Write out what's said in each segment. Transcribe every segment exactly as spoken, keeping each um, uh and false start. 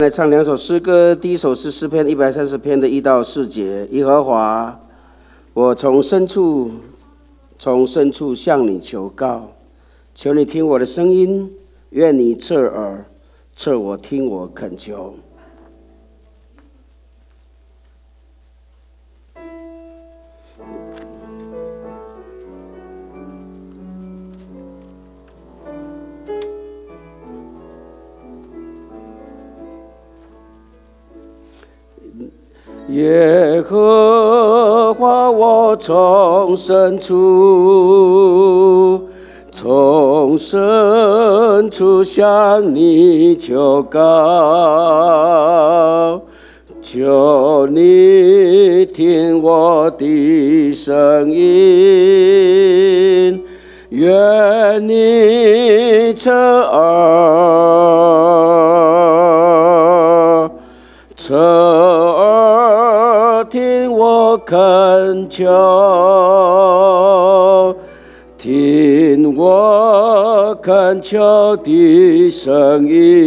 来唱两首诗歌，第一首是诗篇一百三十篇的一到四节。耶和华，我从深处，从深处向你求告，求你听我的声音，愿你侧耳，侧我听我恳求。耶和华，我从深处，从深处向你求告，求你听我的声音，愿你侧耳，侧耳听我恳求，听我恳求的声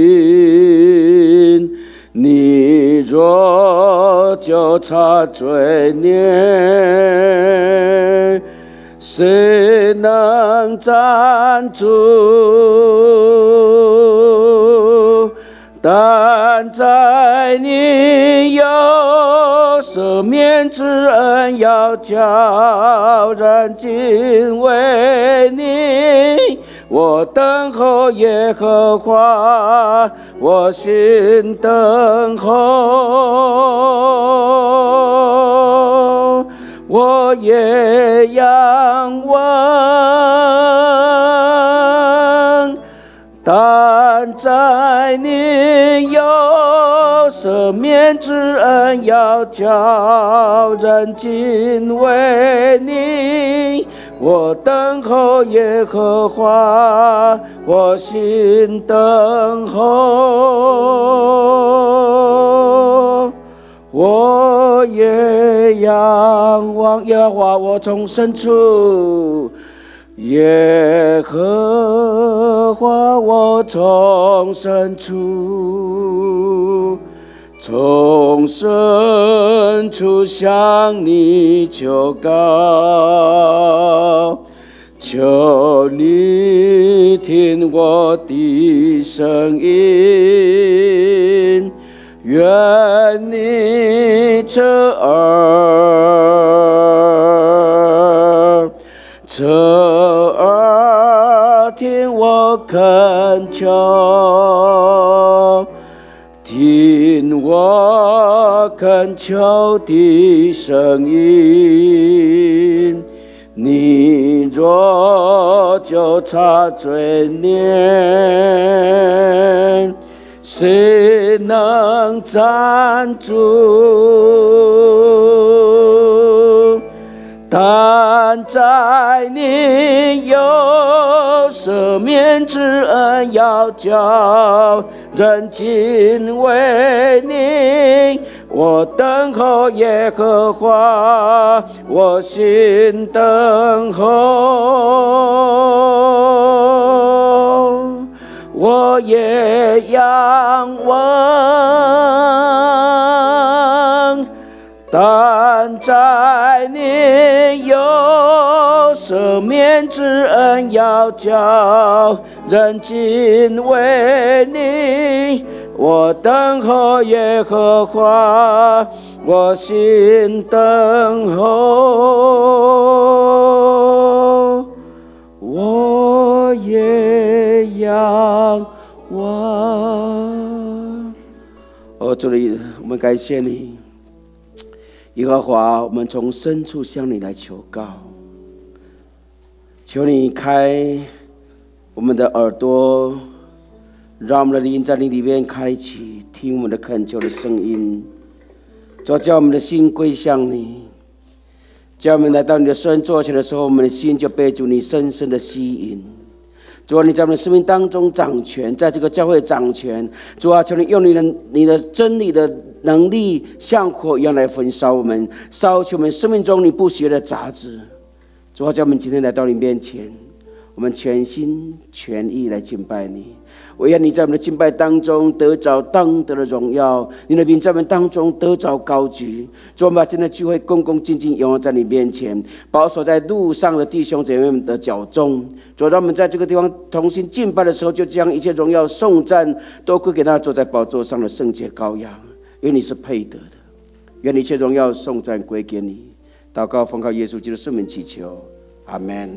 音。你若就察罪孽，谁能站住？但在你有赦免之恩，要叫人敬畏你。我等候耶和华，我心等候，我也仰望。但在你有赦免之恩，要叫人敬畏你。我等候耶和华，我心等候，我也仰望耶和华。我从深处，耶和华，我从深处，从深处向你求告，求你听我的声音，愿你侧耳，侧耳听我恳求，听我恳求的声音。你若就察罪孽，谁能站住？但在你有赦免之恩，要叫人敬畏你。我等候耶和华，我心等候，我也仰望。但在你有赦免之恩，要叫人敬畏你。我等候耶和华，我心等候，我也仰望。哦，主里，我们感谢你，耶和华，我们从深处向你来求告，求你开我们的耳朵，让我们的灵在你里面开启，听我们的恳求的声音。主，叫我们的心归向你，叫我们来到你的圣座前的时候，我们的心就被主你深深的吸引。主啊，你在我们的生命当中掌权，在这个教会掌权。主啊，求你用你的你的真理的能力，像火一样来焚烧我们，烧去我们生命中你不喜悦的杂质。主啊，叫我们今天来到你面前， 我们全心全意来敬拜你。我愿你在我们的敬拜当中得着当得的荣耀，你的名在我们当中得着高举。主，我们把今天的聚会恭恭敬敬拥有在你面前，保守在路上的弟兄姐妹们的脚中。主，让我们在这个地方同心敬拜的时候，就将一切荣耀颂赞都归给那坐在宝座上的圣洁羔羊，因为你是配得的。愿一切荣耀颂赞归给你。祷告奉靠耶稣基督圣名祈求，阿们。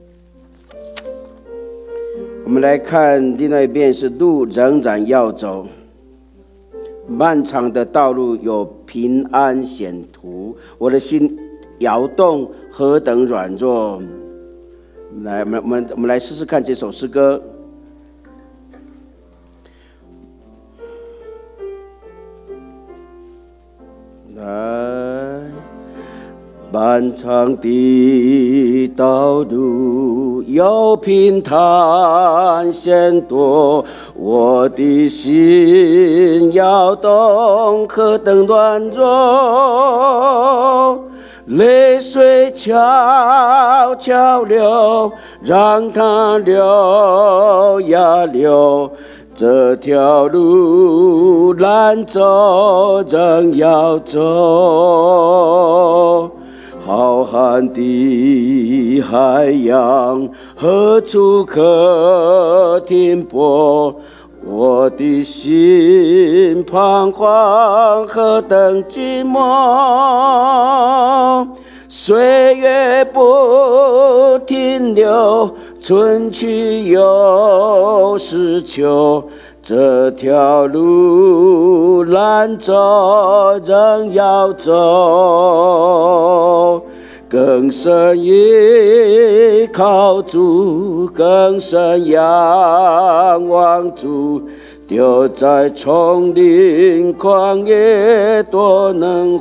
我们来看另外一遍，是路仍然要走，漫长的道路有平安险途，我的心摇动何等软弱。来，我们我们我们来试试看这首诗歌。来，漫长的道路有平坦险多，我的心摇动何等软弱，泪水悄悄流，让它流呀流，这条路难走仍要走。浩瀚的海洋何处可停泊，我的心彷徨何等寂寞，岁月不停留，春去又是秋，这条路难走仍要走。更深依靠主，更深仰望主，丢在丛林旷野多能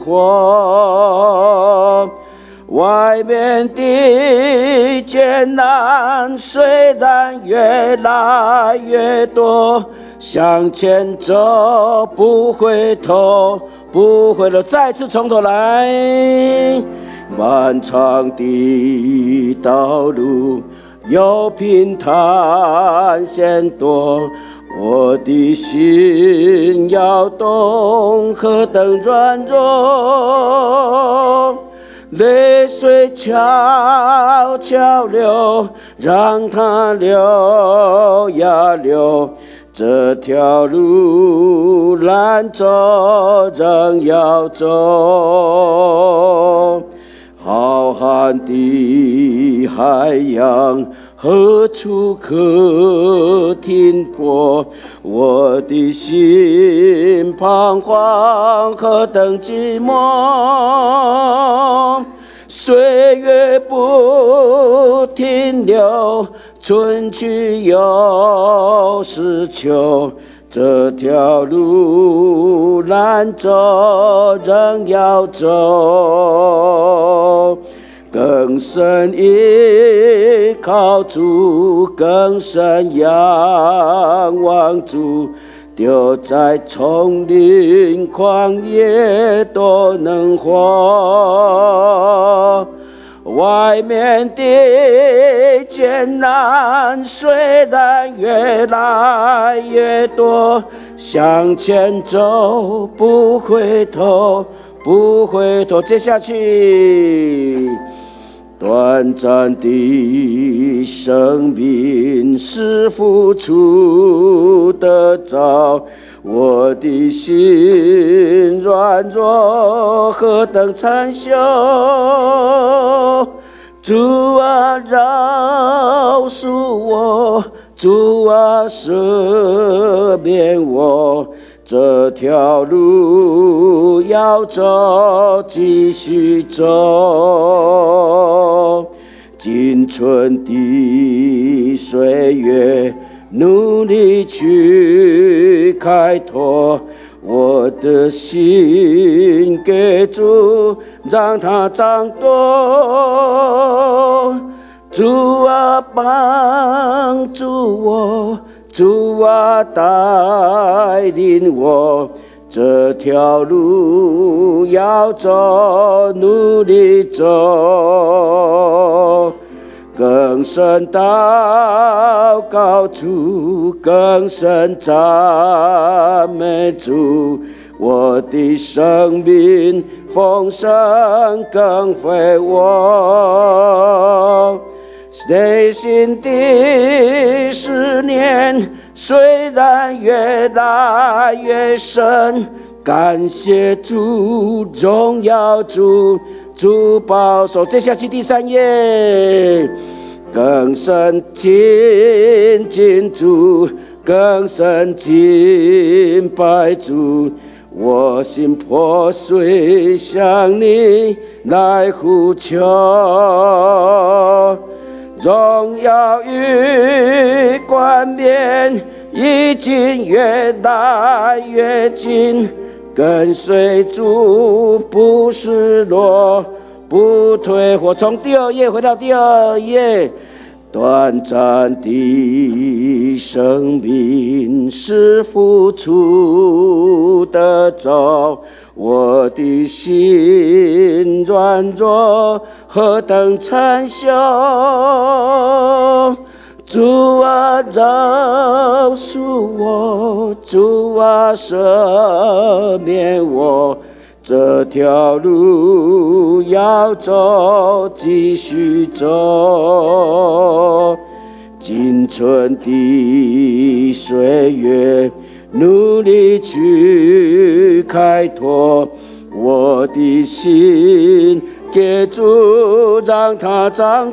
活。外面的艰难虽然越来越多，向前走不回头，不回头。再次从头来。漫长的道路有平坦险多，我的心摇动何等软弱，泪水悄悄流，让它流呀流，这条路难走仍要走。浩瀚的海洋何处可停泊，我的心彷徨何等寂寞，岁月不停留，春去又是秋，这条路难走仍要走。更深依靠主，更深仰望主，丢在丛林旷野多能活。外面的艰难虽然越来越多，向前走不回头，不回头。接下去，短暂的生命是付出的早，我的心软弱何等残朽，主啊饶恕我，主啊赦免我，这条路要走继续走。青春的岁月努力去开拓，我的心给主，让它长多。主啊帮助我，主啊带领我，这条路要走，努力走。 更深祷告主，更深赞美主，我的生命丰盛更肥沃。内心的思念虽然越来越深，感谢主，荣耀主，主保守。接下去第三页，更深亲近主，更深敬拜主，我心破碎向你来呼求，荣耀与冠冕已经越来越近，跟随主不失落不退或从第二页回到第二页，短暂的生命是付出的走，我的心软弱何等参羞，主啊饶恕我，主啊赦免我，这条路要走，继续走。青春的岁月，努力去开拓我的心，给主让它长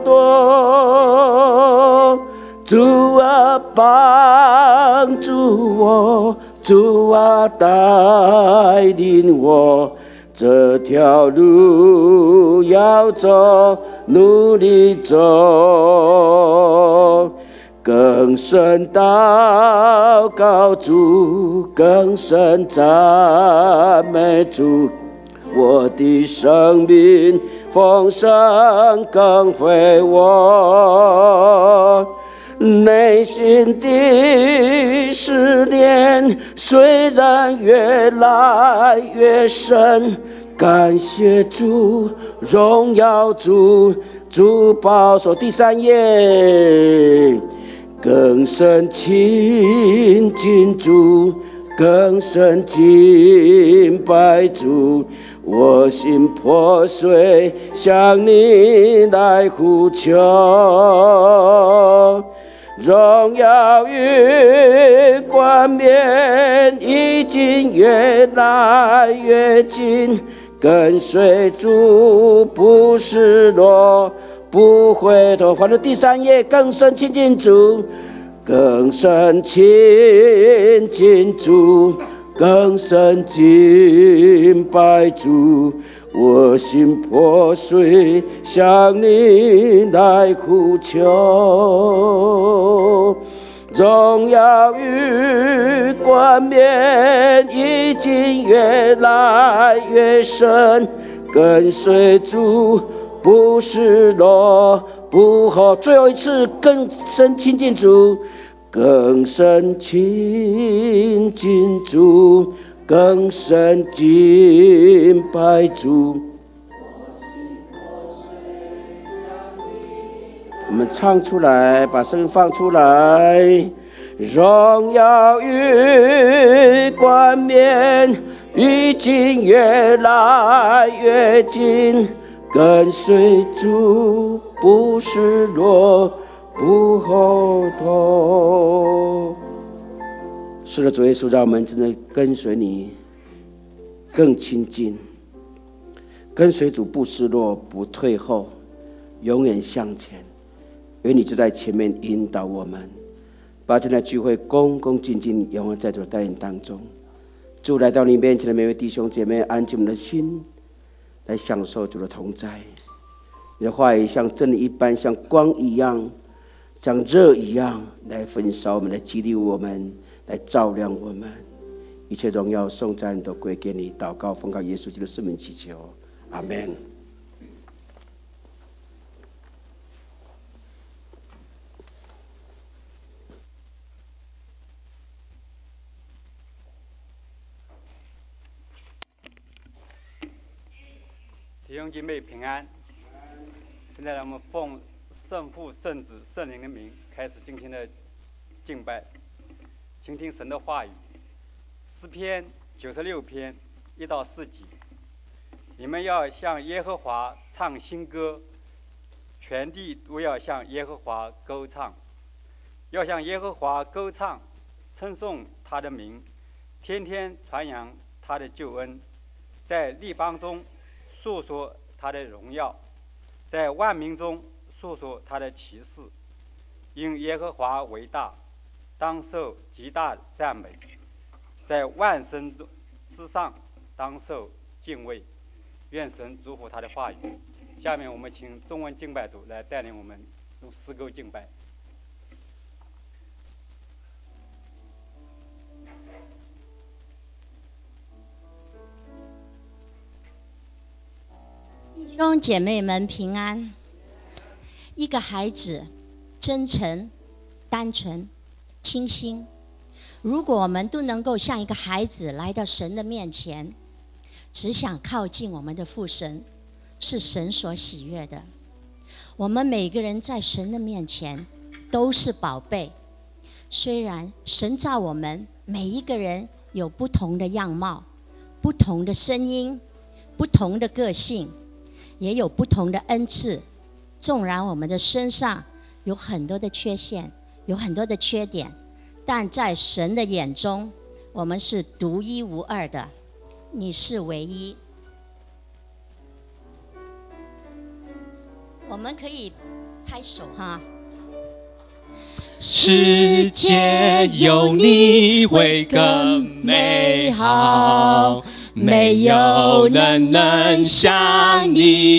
多。主啊帮助我，主啊带领我，这条路要走，努力走。更深祷告主，更深赞美主，我的生命丰盛更肥沃。内心的思念虽然越来越深，感谢主，荣耀主，主保守。第三页，更深亲近主，更深敬拜主，我心破碎向你来呼求，荣耀与冠冕已经越来越近，跟随主不失落不回头。反正第三页，更深亲近主，更深亲近主，更深敬拜主，我心破碎向你来呼求，荣耀与冠冕已经越来越深，跟随主不失落不后。最后一次，更深亲近主，更深亲近主，更深敬拜主。我们唱出来，把声音放出来。荣耀与冠冕已经越来越近，跟随主不失落不后退。是的，主耶稣，让我们真的跟随你更亲近，跟随主不失落不退后，永远向前。因为你就在前面引导我们，把这场聚会恭恭敬敬仰望在主的带领当中。主来到你面前的每位弟兄姐妹，安静我们的心，来享受主的同在。你的话语像真理一般，像光一样，像热一样，来焚烧我们，来激励我们，来照亮我们。一切荣耀颂赞都归给你。祷告奉靠耶稣基督圣名祈求，阿们。 弟兄姐妹平安。现在我们奉圣父、圣子、圣灵的名，开始今天的敬拜，倾听神的话语。诗篇九十六篇一到四节，你们要向耶和华唱新歌，全地都要向耶和华歌唱，要向耶和华歌唱，称颂他的名，天天传扬他的救恩，在列邦中述说他的荣耀，在万民中述说他的奇事。因耶和华为大，当受极大赞美，在万神之上当受敬畏。愿神祝福他的话语。下面我们请中文敬拜组来带领我们用诗歌敬拜。 弟兄姐妹们平安。一个孩子真诚、单纯、清新，如果我们都能够像一个孩子来到神的面前，只想靠近我们的父神，是神所喜悦的。我们每个人在神的面前都是宝贝，虽然神造我们每一个人有不同的样貌、不同的声音、不同的个性，也有不同的恩赐，纵然我们的身上有很多的缺陷，有很多的缺点，但在神的眼中，我们是独一无二的，你是唯一。我们可以拍手哈。 世界有你会更美好，没有人能像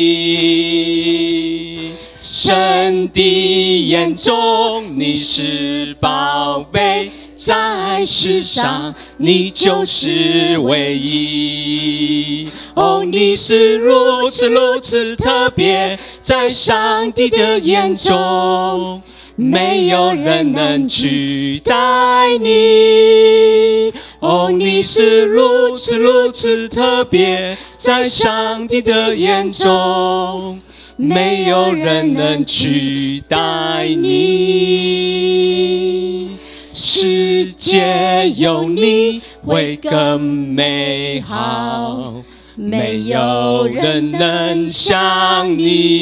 你。神的眼中你是宝贝，在世上你就是唯一。哦，你是如此如此特别，在上帝的眼中没有人能取代你。哦，你是如此如此特别，在上帝的眼中没有人能取代你。世界有你会更美好，没有人能像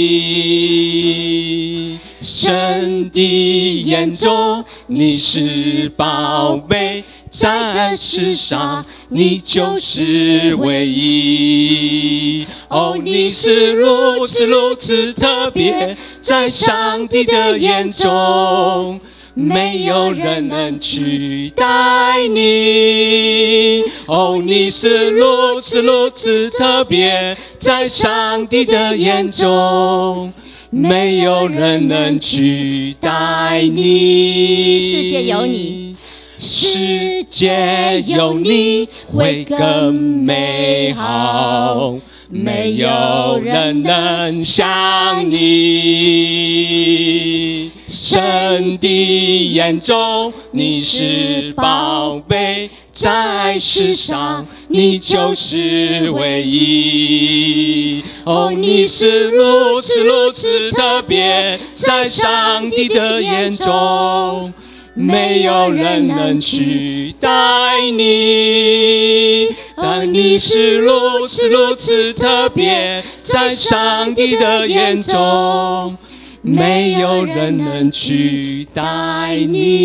你。神的眼中你是宝贝，在世上你就是唯一。哦，你是如此如此特别，在上帝的眼中没有人能取代你。哦，你是如此如此特别，在上帝的眼中没有人能取代你。 世界有你， 世界有你会更美好，没有人能像你。神的眼中你是宝贝，在世上你就是唯一。哦，你是如此如此特别，在上帝的眼中没有人能取代你。哦，你是如此如此特别，在上帝的眼中没有人能取代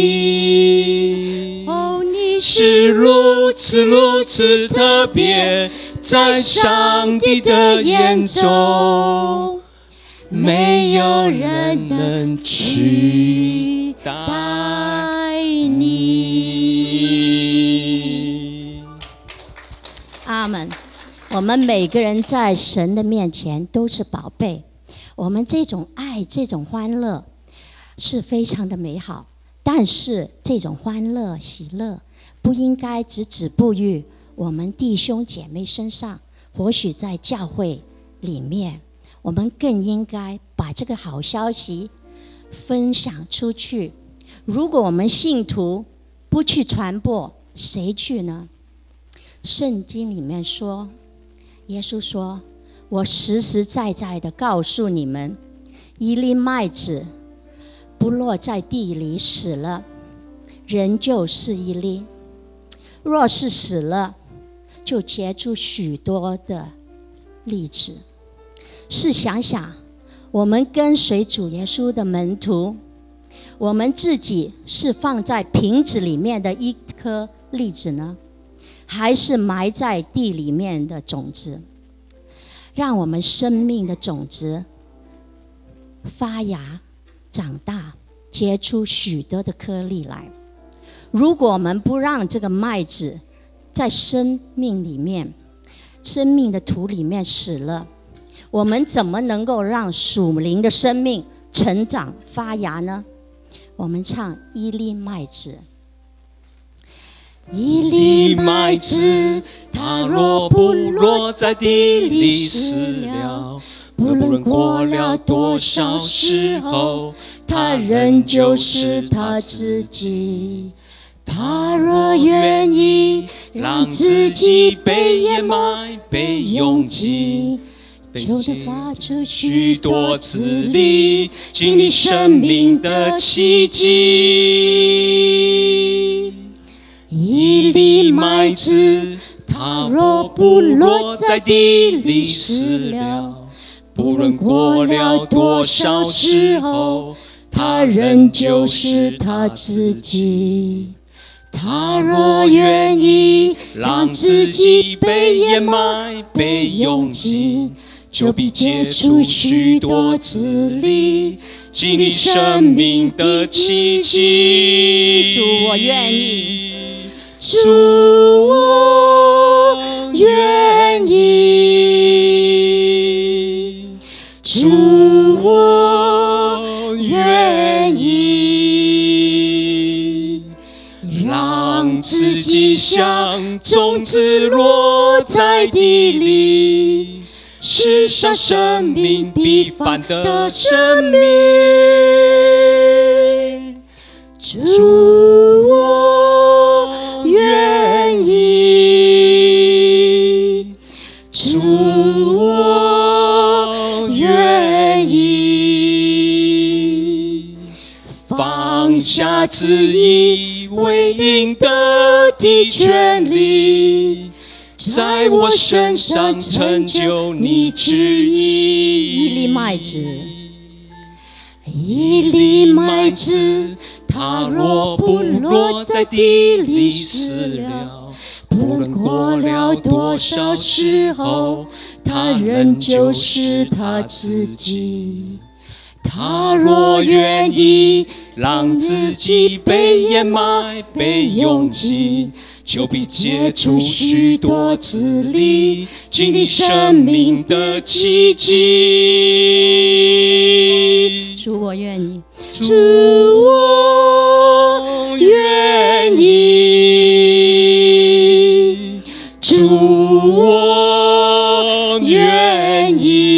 你。哦，你是如此如此特别，在上帝的眼中没有人能取代你。 阿们。我们每个人在神的面前都是宝贝，我们这种爱，这种欢乐是非常的美好，但是这种欢乐喜乐不应该只止步于我们弟兄姐妹身上，或许在教会里面，我们更应该把这个好消息分享出去。如果我们信徒不去传播，谁去呢？圣经里面说，耶稣说，我实实在在的告诉你们， 一粒麦子不落在地里死了，仍旧是一粒；若是死了，就结出许多的粒子。试想想，我们跟随主耶稣的门徒，我们自己是放在瓶子里面的一颗粒子呢，还是埋在地里面的种子？让我们生命的种子发芽长大，结出许多的颗粒来。如果我们不让这个麦子在生命里面，生命的土里面死了，我们怎么能够让属灵的生命成长发芽呢？我们唱一粒麦子。 一粒麦子，它若不落在地里死了，不论过了多少时候，它仍旧是它自己。他若愿意让自己被掩埋、被拥挤，就得发出许多子粒，经历生命的奇迹。一粒麦子，它若不落在地里死了，不论过了多少时候，它仍旧是它自己。他若愿意让自己被掩埋、被拥挤，就必结出许多子粒，经历生命的奇迹。 主，我愿意。 主，我愿意。主，我愿意。让自己像种子落在地里，世上生命必繁的生命。主，我愿意。主，我愿意。放下自以为应得的权利，在我身上成就你旨意。 一粒麦子， 一粒麦子，它若不落在地里死了，不论过了多少时候，它仍旧是它自己。他若愿意让自己被掩埋、被拥挤，就必结出许多子粒，经历生命的奇迹。 主，我愿意。 主，我愿意。主，我愿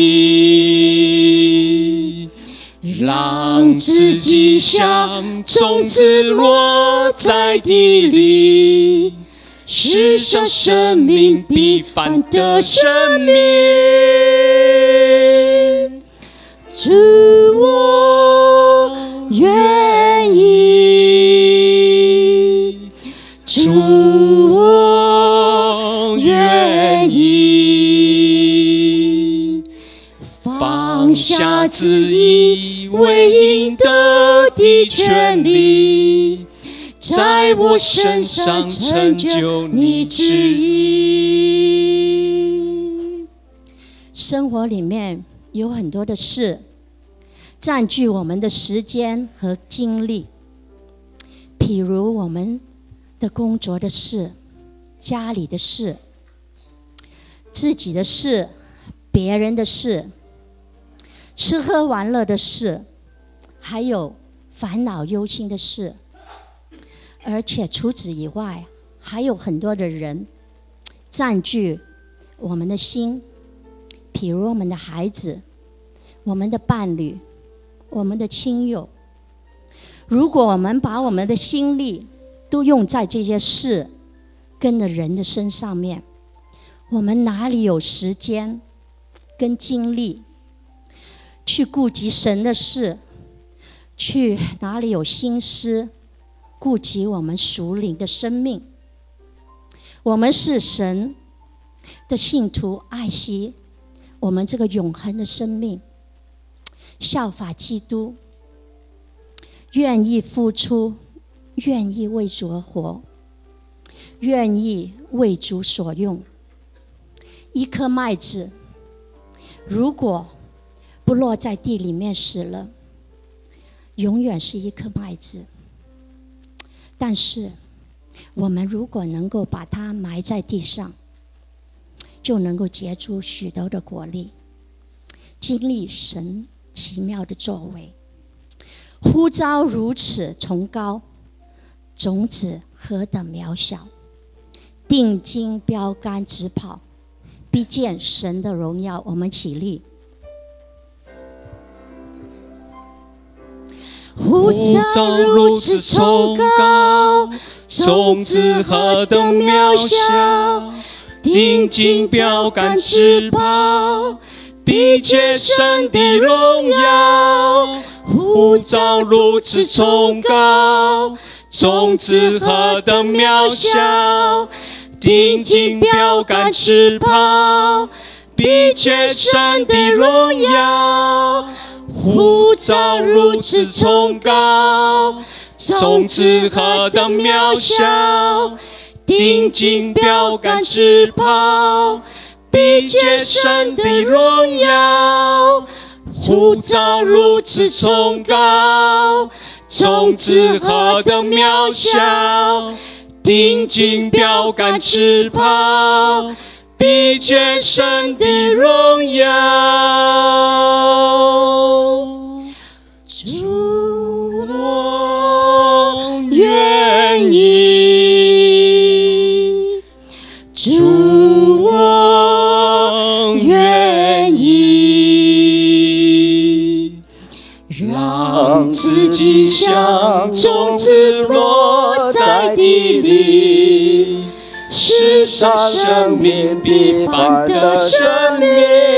意。让自己像种子落在地里，世上生命必繁的生命。主，我愿意。主，我愿意。放下自以为应得的权利，在我身上成就你旨意。 生活里面有很多的事占据我们的时间和精力，譬如我们的工作的事、家里的事、自己的事、别人的事、吃喝玩乐的事，还有烦恼忧心的事。而且除此以外，还有很多的人占据我们的心，譬如我们的孩子、我们的伴侣、我们的亲友。如果我们把我们的心力都用在这些事跟着人的身上面，我们哪里有时间跟精力去顾及神的事，去哪里有心思顾及我们属灵的生命。我们是神的信徒，爱惜我们这个永恒的生命，效法基督，愿意付出，愿意为主而活，愿意为主所用。一颗麦子如果不落在地里面死了，永远是一颗麦子。但是我们如果能够把它埋在地上，就能够结出许多的果粒，经历神奇妙的作为。呼召如此崇高，种子何等渺小，定睛标杆直跑，必见神的荣耀。我们起立。 呼召如此崇高，种子何等渺小，定睛标杆直跑，必见神的荣耀。呼召如此崇高，种子何等渺小，定睛标杆直跑，必见神的荣耀。呼召如此崇高，种子何等渺小，定睛标杆直跑，必见神的荣耀。呼召如此崇高，种子何等渺小，定睛标杆直跑，必见神的荣耀。主，我愿意，主，我愿意，让自己像种子落在地里，世上生命必凡的生命。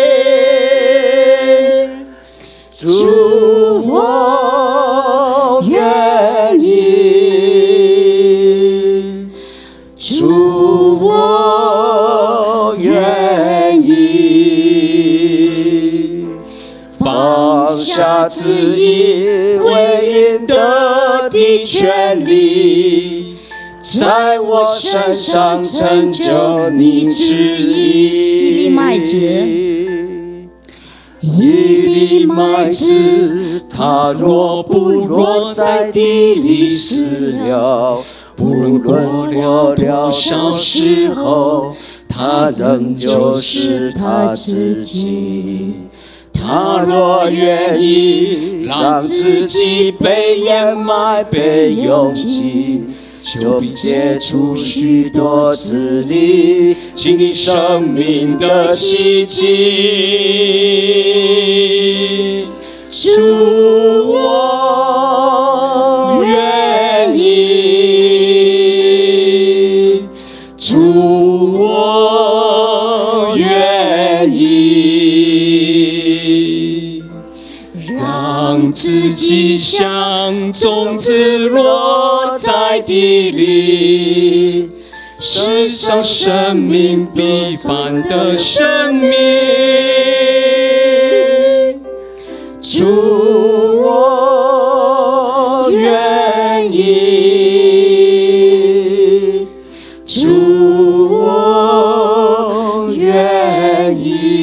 主，我愿意，主，我愿意，放下自以为应得的权利，在我身上成就你旨意。 一粒麦子， 一粒麦子，它若不落在地里死了，不论过了多少时候，它仍旧是它自己。他若愿意让自己被掩埋、被拥挤，就必结出许多子粒，经历生命的奇迹。主，我愿意，主，我愿意，让自己像种子落在地里，世上生命必凡的生命。主，我愿意，主，我愿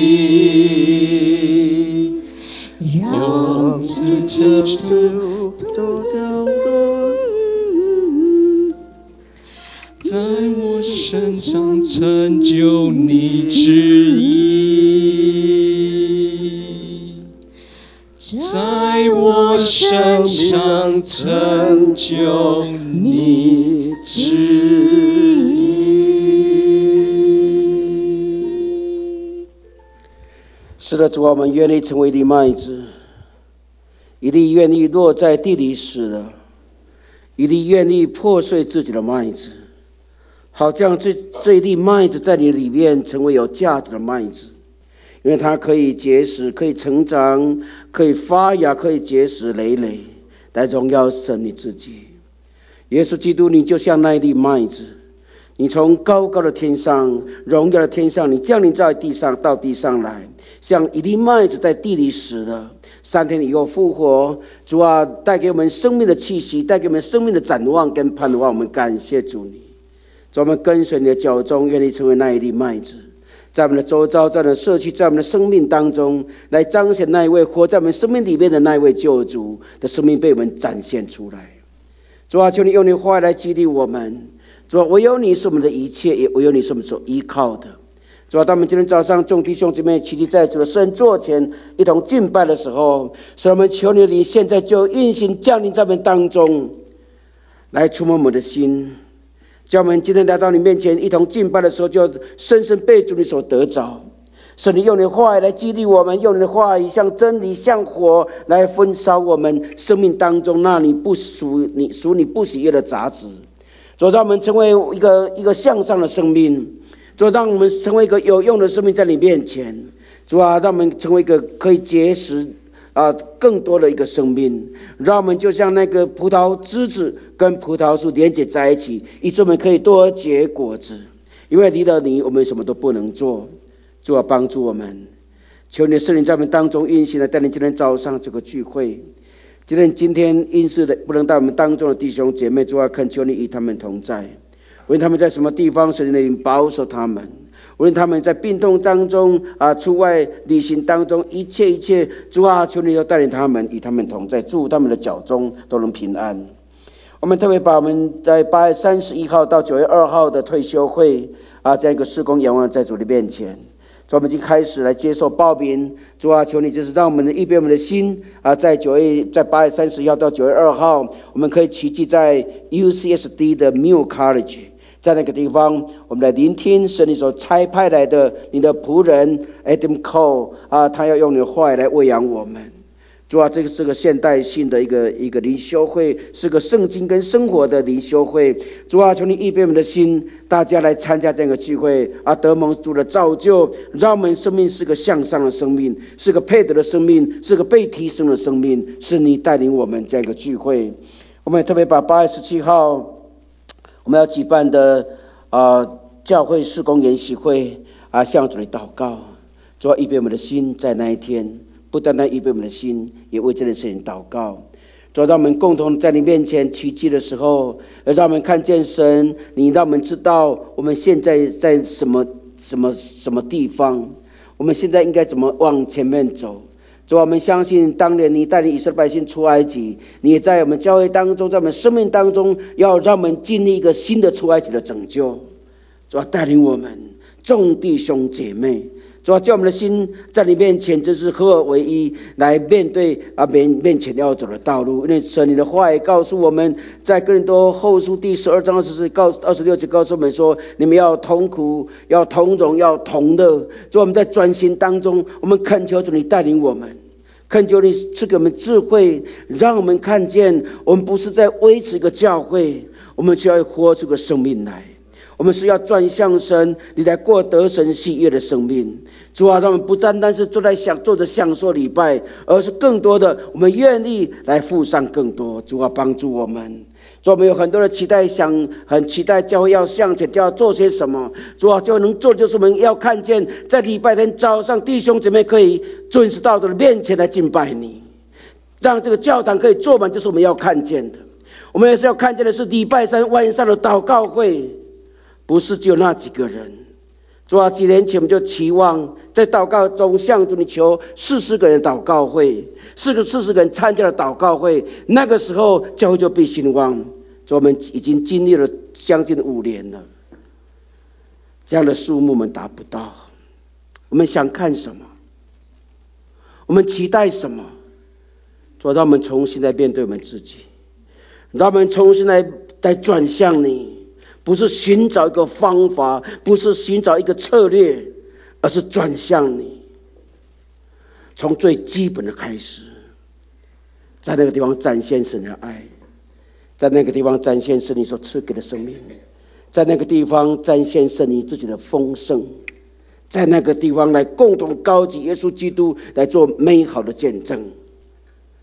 意，让自己在我身上成就你旨意，在我身上成就你旨意。 是的，主啊，我们愿意成为一粒麦子，一粒愿意落在地里死了，一粒愿意破碎自己的麦子，好像这这一粒麦子在你里面成为有价值的麦子，因为它可以结实，可以成长， 可以发芽，可以结实累累，来荣耀神你自己。耶稣基督，你就像那一粒麦子，你从高高的天上，荣耀的天上，你降临在地上，到地上来，像一粒麦子在地里死了，三天以后复活。主啊，带给我们生命的气息，带给我们生命的展望跟盼望，我们感谢主你。主，我们跟随你的脚踪，愿意成为那一粒麦子，在我们的周遭，在我们的社区，在我们的生命当中，来彰显那一位活在我们生命里面的那一位救主的生命被我们展现出来。主啊，求你用你的话来激励我们。主啊，唯有你是我们的一切，也唯有你是我们所依靠的。主啊，当我们今天早上众弟兄姊妹齐集在主的圣座前一同敬拜的时候，使我们求你的灵现在就运行降临在我们当中，来触摸我们的心，叫我们今天来到你面前一同敬拜的时候，就深深被主你所得着。使你用你的话语来激励我们，用你的话语像真理像火来焚烧我们生命当中那你不属你属你不喜悦的杂质。主，让我们成为一个一个向上的生命。主，让我们成为一个有用的生命在你面前。主啊，让我们成为一个可以结实啊更多的一个生命。让我们就像那个葡萄枝子跟葡萄树连接在一起，以致我们可以多结果子。因为离了你，我们什么都不能做。主啊，帮助我们，求你的圣灵在我们当中运行，来带领今天早上这个聚会。今天今天因事的不能到我们当中的弟兄姐妹，主啊，恳求你与他们同在。无论他们在什么地方，神的灵保守他们；无论他们在病痛当中啊，出外旅行当中，一切一切，主啊，求你都带领他们，与他们同在，祝他们的脚中都能平安。我们特别把我们在八月三十一号到九月二号的退休会啊，这样一个事工仰望在主的面前。主，我们已经开始来接受报名。主啊，求你就是让我们的预备我们的心啊，在九月在八月三十一号到九月二号，我们可以齐聚在 U C S D 的 Mill College， 在那个地方，我们来聆听神你所差派来的你的仆人 Adam Cole 啊，他要用你的话语来喂养我们。主啊，这个是个现代性的一个一个灵修会，是个圣经跟生活的灵修会。主啊，求你预备我们的心，大家来参加这个聚会啊，得蒙主的造就，让我们生命是个向上的生命，是个配得的生命，是个被提升的生命，是你带领我们这样一个聚会。我们也特别把八月十七号我们要举办的啊教会事工研习会啊，向主来祷告。主啊，预备我们的心，在那一天。不单单预备我们的心，也为这件事情祷告。主，让我们共同在你面前奇迹的时候，让我们看见神，你让我们知道我们现在在什么什么什么地方，我们现在应该怎么往前面走。主，我们相信当年你带领以色列百姓出埃及，你也在我们教会当中，在我们生命当中，要让我们经历一个新的出埃及的拯救。主，带领我们众弟兄姐妹，主啊，叫我们的心在你面前真是合而为一，来面对啊面面前要走的道路。因为神你的话也告诉我们，在哥林多后书第十二章二十告二十六节告诉我们说，你们要同苦，要同荣，要同乐。主，我们在专心当中，我们恳求主你带领我们，恳求你赐给我们智慧，让我们看见我们不是在维持一个教会，我们需要活出个生命来。我们是要转向神，你来过得神喜悦的生命。主啊，让我们不单单是坐在享坐着享受礼拜，而是更多的我们愿意来付上更多。主啊，帮助我们。主啊，我们有很多的期待，想很期待教会要向前，就要做些什么。主啊，就能做就是我们要看见，在礼拜天早上弟兄姊妹可以准时到主的面前来敬拜你，让这个教堂可以坐满，就是我们要看见的。我们也是要看见的是礼拜三晚上的祷告会。不是只有那几个人。主啊，几年前我们就期望在祷告中向主你求四十个人祷告会，四个四十个人参加了祷告会，那个时候教会就必兴旺。主，我们已经经历了将近五年了，这样的数目我们达不到。我们想看什么？我们期待什么？主，让我们重新来面对我们自己，让我们重新来来转向你。不是寻找一个方法，不是寻找一个策略，而是转向你。从最基本的开始，在那个地方展现神的爱，在那个地方展现神你所赐给的生命，在那个地方展现神你自己的丰盛，在那个地方来共同高举耶稣基督，来做美好的见证。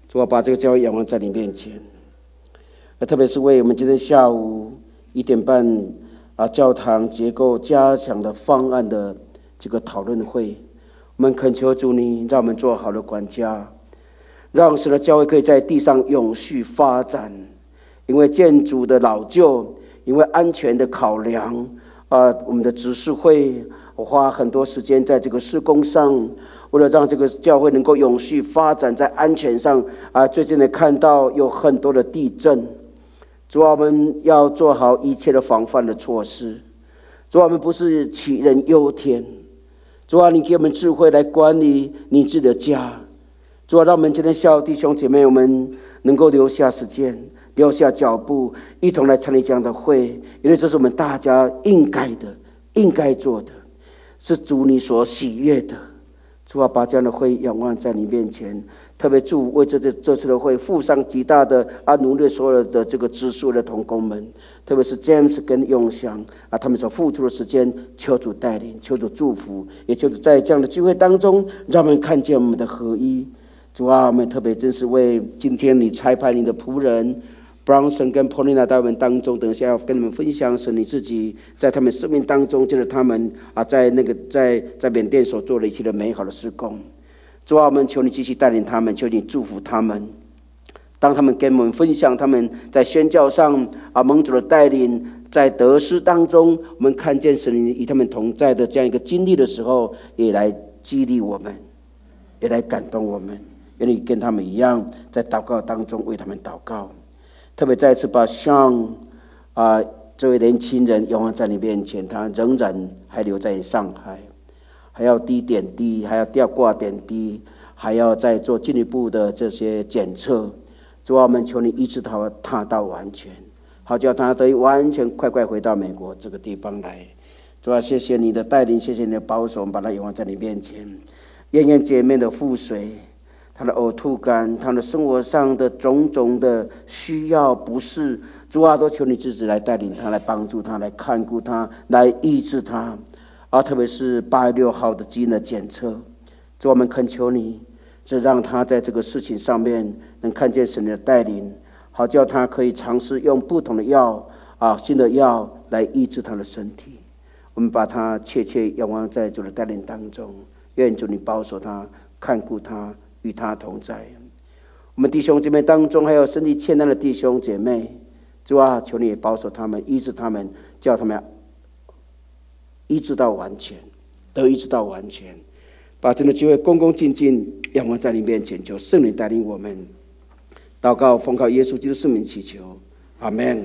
主啊，把这个教会仰望在你面前，而特别是为我们今天下午一点半啊教堂结构加强的方案的这个讨论会，我们恳求主你让我们做好的管家，让使得教会可以在地上永续发展。因为建筑的老旧，因为安全的考量啊，我们的执事会花很多时间在这个施工上，为了让这个教会能够永续发展，在安全上啊，最近也看到有很多的地震。主啊，我们要做好一切的防范的措施。主啊，我们不是杞人忧天。主啊，你给我们智慧来管理你自己的家。主啊，让我们今天下午弟兄姐妹我们能够留下时间，留下脚步，一同来参与这样的会，因为这是我们大家应该的，应该做的，是主你所喜悦的。主啊，把这样的会仰望在你面前，特别祝为这这这次的会付上极大的啊努力所有的这个知数的同工们，特别是 James 跟永祥啊，他们所付出的时间，求主带领，求主祝福，也就是在这样的聚会当中，让我们看见我们的合一。主啊，我们特别真是为今天你差派你的仆人 Bronson 跟 Paulina 在我们当中，等一下要跟你们分享神你自己在他们生命当中，就是他们啊在那个在在缅甸所做的一切的美好的事工。主啊，我们求你继续带领他们，求你祝福他们。当他们跟我们分享他们在宣教上啊蒙主的带领，在得失当中，我们看见神与他们同在的这样一个经历的时候，也来激励我们，也来感动我们。愿你跟他们一样，在祷告当中为他们祷告。特别再次把像啊这位年轻人仰望在你面前，他仍然还留在上海，还要滴点滴，还要吊挂点滴，还要再做进一步的这些检测。主啊，我们求你医治他，他到完全，好叫他得以完全快快回到美国这个地方来。主啊，谢谢你的带领，谢谢你的保守，我们把他仰望在你面前。燕燕姐妹的腹水，他的呕吐感，他的生活上的种种的需要不适，主啊，都求你自己来带领他，来帮助他，来看顾他，来医治他。啊，特别是八月六号的基因的检测，主，我们恳求你，这让他在这个事情上面能看见神的带领，好叫他可以尝试用不同的药啊，新的药来医治他的身体。我们把他切切仰望在主的带领当中，愿主你保守他，看顾他，与他同在。我们弟兄姐妹当中还有身体欠难的弟兄姐妹，主啊，求你也保守他们，医治他们，叫他们医治到完全，得医治到完全。把这个机会恭恭敬敬仰望在你面前，求圣灵带领我们。祷告奉靠耶稣基督圣名祈求，阿们。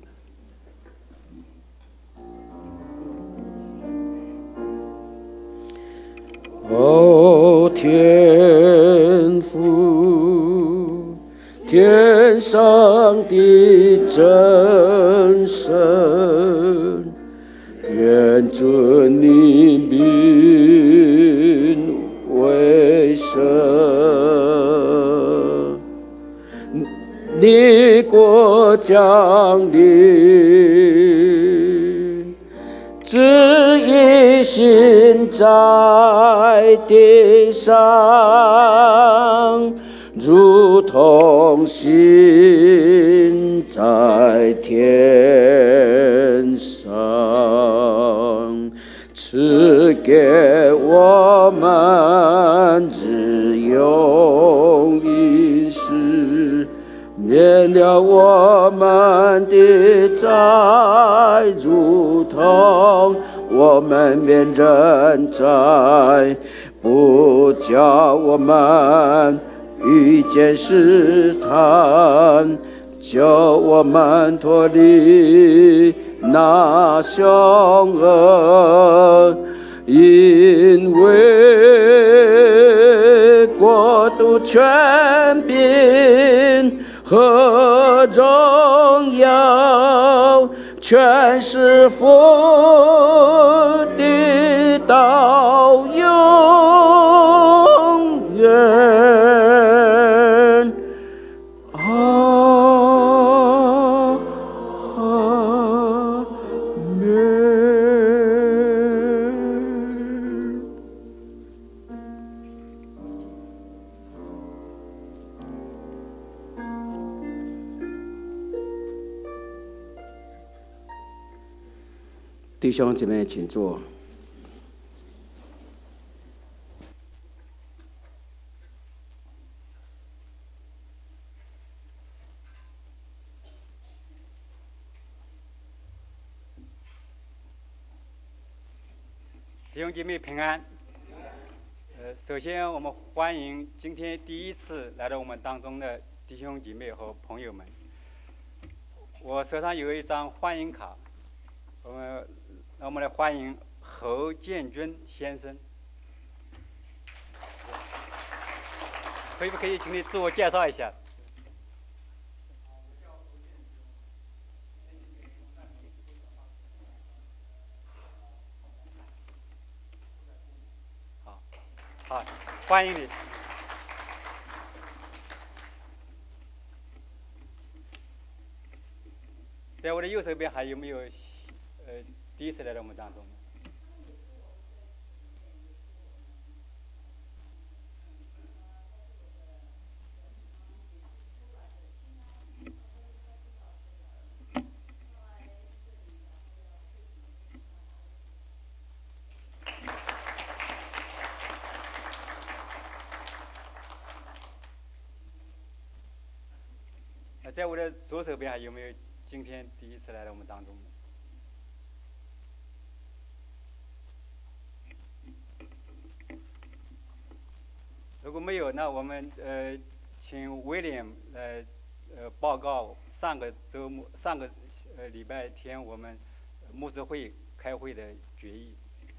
哦，天父，天上的真神，愿尊你名为圣，你国降临，旨意行在地上，如同行在天上。赐给我们日用饮食，免了我们的债，如同我们免人债，不叫我们遇见试探，救我们脱离那凶恶。因为国度、权柄和荣耀，全是父的到永远。阿门。 弟兄姐妹，请坐。 弟兄姐妹平安。呃，首先我们欢迎今天第一次来到我们当中的弟兄姐妹和朋友们。我手上有一张欢迎卡，我们让我们来欢迎侯建军先生。可以不可以请你自我介绍一下？好，好，欢迎你。在我的右手边还有没有呃第一次来到我们当中？在我的左手边还有没有今天第一次来到我们当中的？如果没有，那我们呃请威廉来呃报告上个周末上个呃礼拜天我们牧师会开会的决议。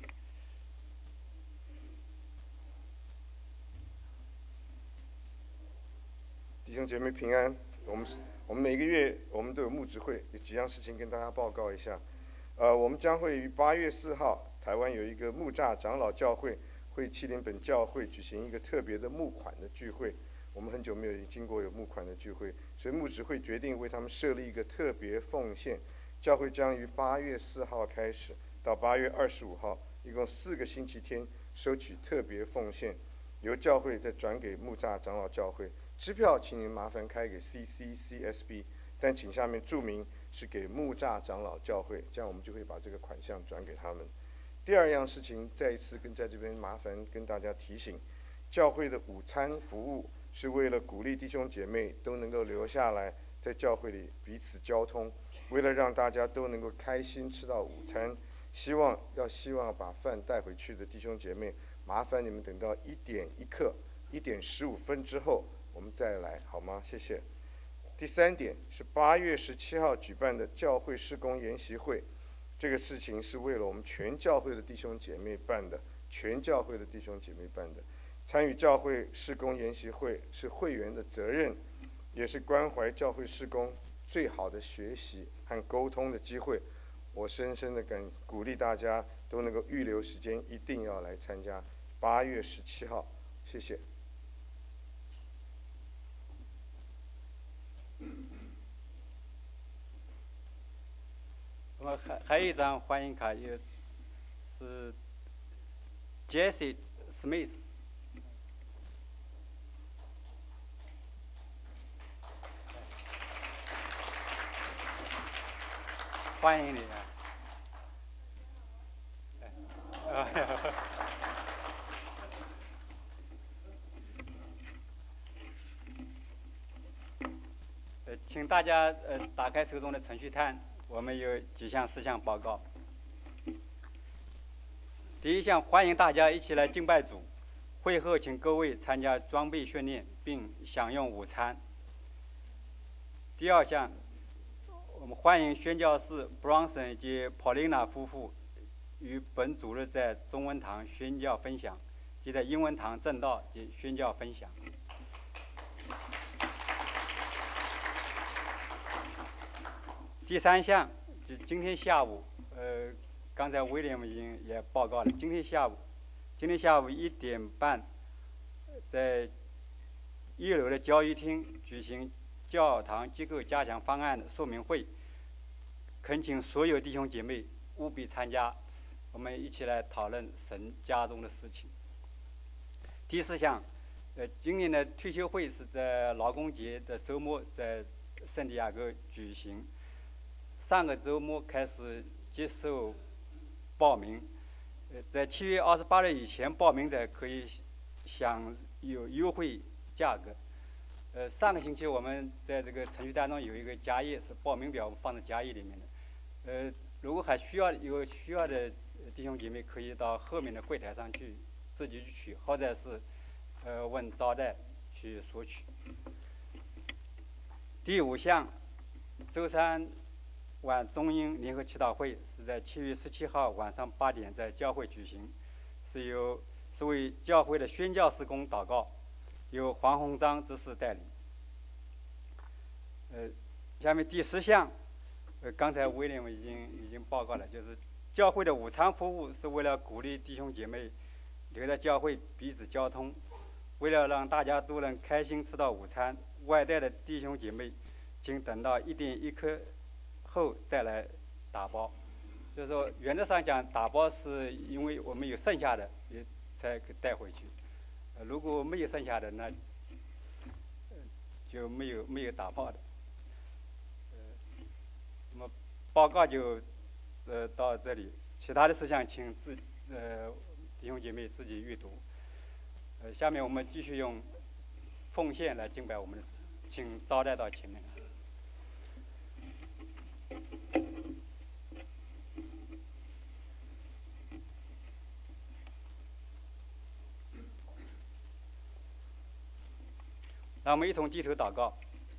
弟兄姐妹平安。我们我们每个月我们都有牧职会，有几样事情跟大家报告一下。呃，我们将会于八月四号，台湾有一个木栅长老教会会七林本教会举行一个特别的募款的聚会。我们很久没有经过有募款的聚会，所以牧职会决定为他们设立一个特别奉献。教会将于八月四号开始，到八月二十五号，一共四个星期天收取特别奉献，由教会再转给木栅长老教会。支票请您麻烦开给 C C C S B， 但请下面注明是给木栅长老教会，这样我们就会把这个款项转给他们。第二样事情，再一次跟在这边麻烦跟大家提醒，教会的午餐服务是为了鼓励弟兄姐妹都能够留下来，在教会里彼此交通，为了让大家都能够开心吃到午餐，希望要希望把饭带回去的弟兄姐妹，麻烦你们等到一点一刻、一点十五分之后，我们再来好吗？谢谢。第三点是八月十七号举办的教会事工研习会，这个事情是为了我们全教会的弟兄姐妹办的，全教会的弟兄姐妹办的。参与教会事工研习会是会员的责任，也是关怀教会事工最好的学习和沟通的机会。我深深的感鼓励大家都能够预留时间，一定要来参加。八月十七号，谢谢。 我们还还有一张欢迎卡，也是 Jesse Smith。欢迎你啊！呃，请大家呃打开手中的程序单，我们有几项事项报告。第一项，欢迎大家一起来敬拜主。会后请各位参加装备训练并享用午餐。第二项，我们欢迎宣教士 Bronson 及 Paulina 夫妇于本主日在中文堂宣教分享，及在英文堂正道及宣教分享。第三项，就今天下午，呃，刚才威廉已经也报告了，今天下午，今天下午一点半，在一楼的交易厅举行教堂机构加强方案的说明会，恳请所有弟兄姐妹务必参加，我们一起来讨论神家中的事情。第四项，呃，今年的退休会是在劳工节的周末在圣地亚哥举行。上个周末开始接受报名。呃，在七月二十八日以前报名的可以享有优惠价格。呃，上个星期我们在这个程序当中有一个夹页，是报名表放在夹页里面的。呃，如果还需要有需要的弟兄姐妹，可以到后面的柜台上去自己去取，或者是呃问招待去索取。第五项，周三晚中英联合祈祷会是在七月十七号晚上八点在教会举行，是由是为教会的宣教事工祷告，由黄鸿章执事带领。呃，下面第十项，呃，刚才威廉已经已经报告了，就是教会的午餐服务是为了鼓励弟兄姐妹留在教会彼此交通，为了让大家都能开心吃到午餐，外带的弟兄姐妹请等到一点一刻后再来打包。就是说，原则上讲，打包是因为我们有剩下的也才带回去，呃，如果没有剩下的，那、呃、就没有没有打包的。呃，那么报告就呃到这里，其他的事项请自呃弟兄姐妹自己阅读。呃，下面我们继续用奉献来敬拜我们的主，请招待到前面来。让我们一同低头祷告。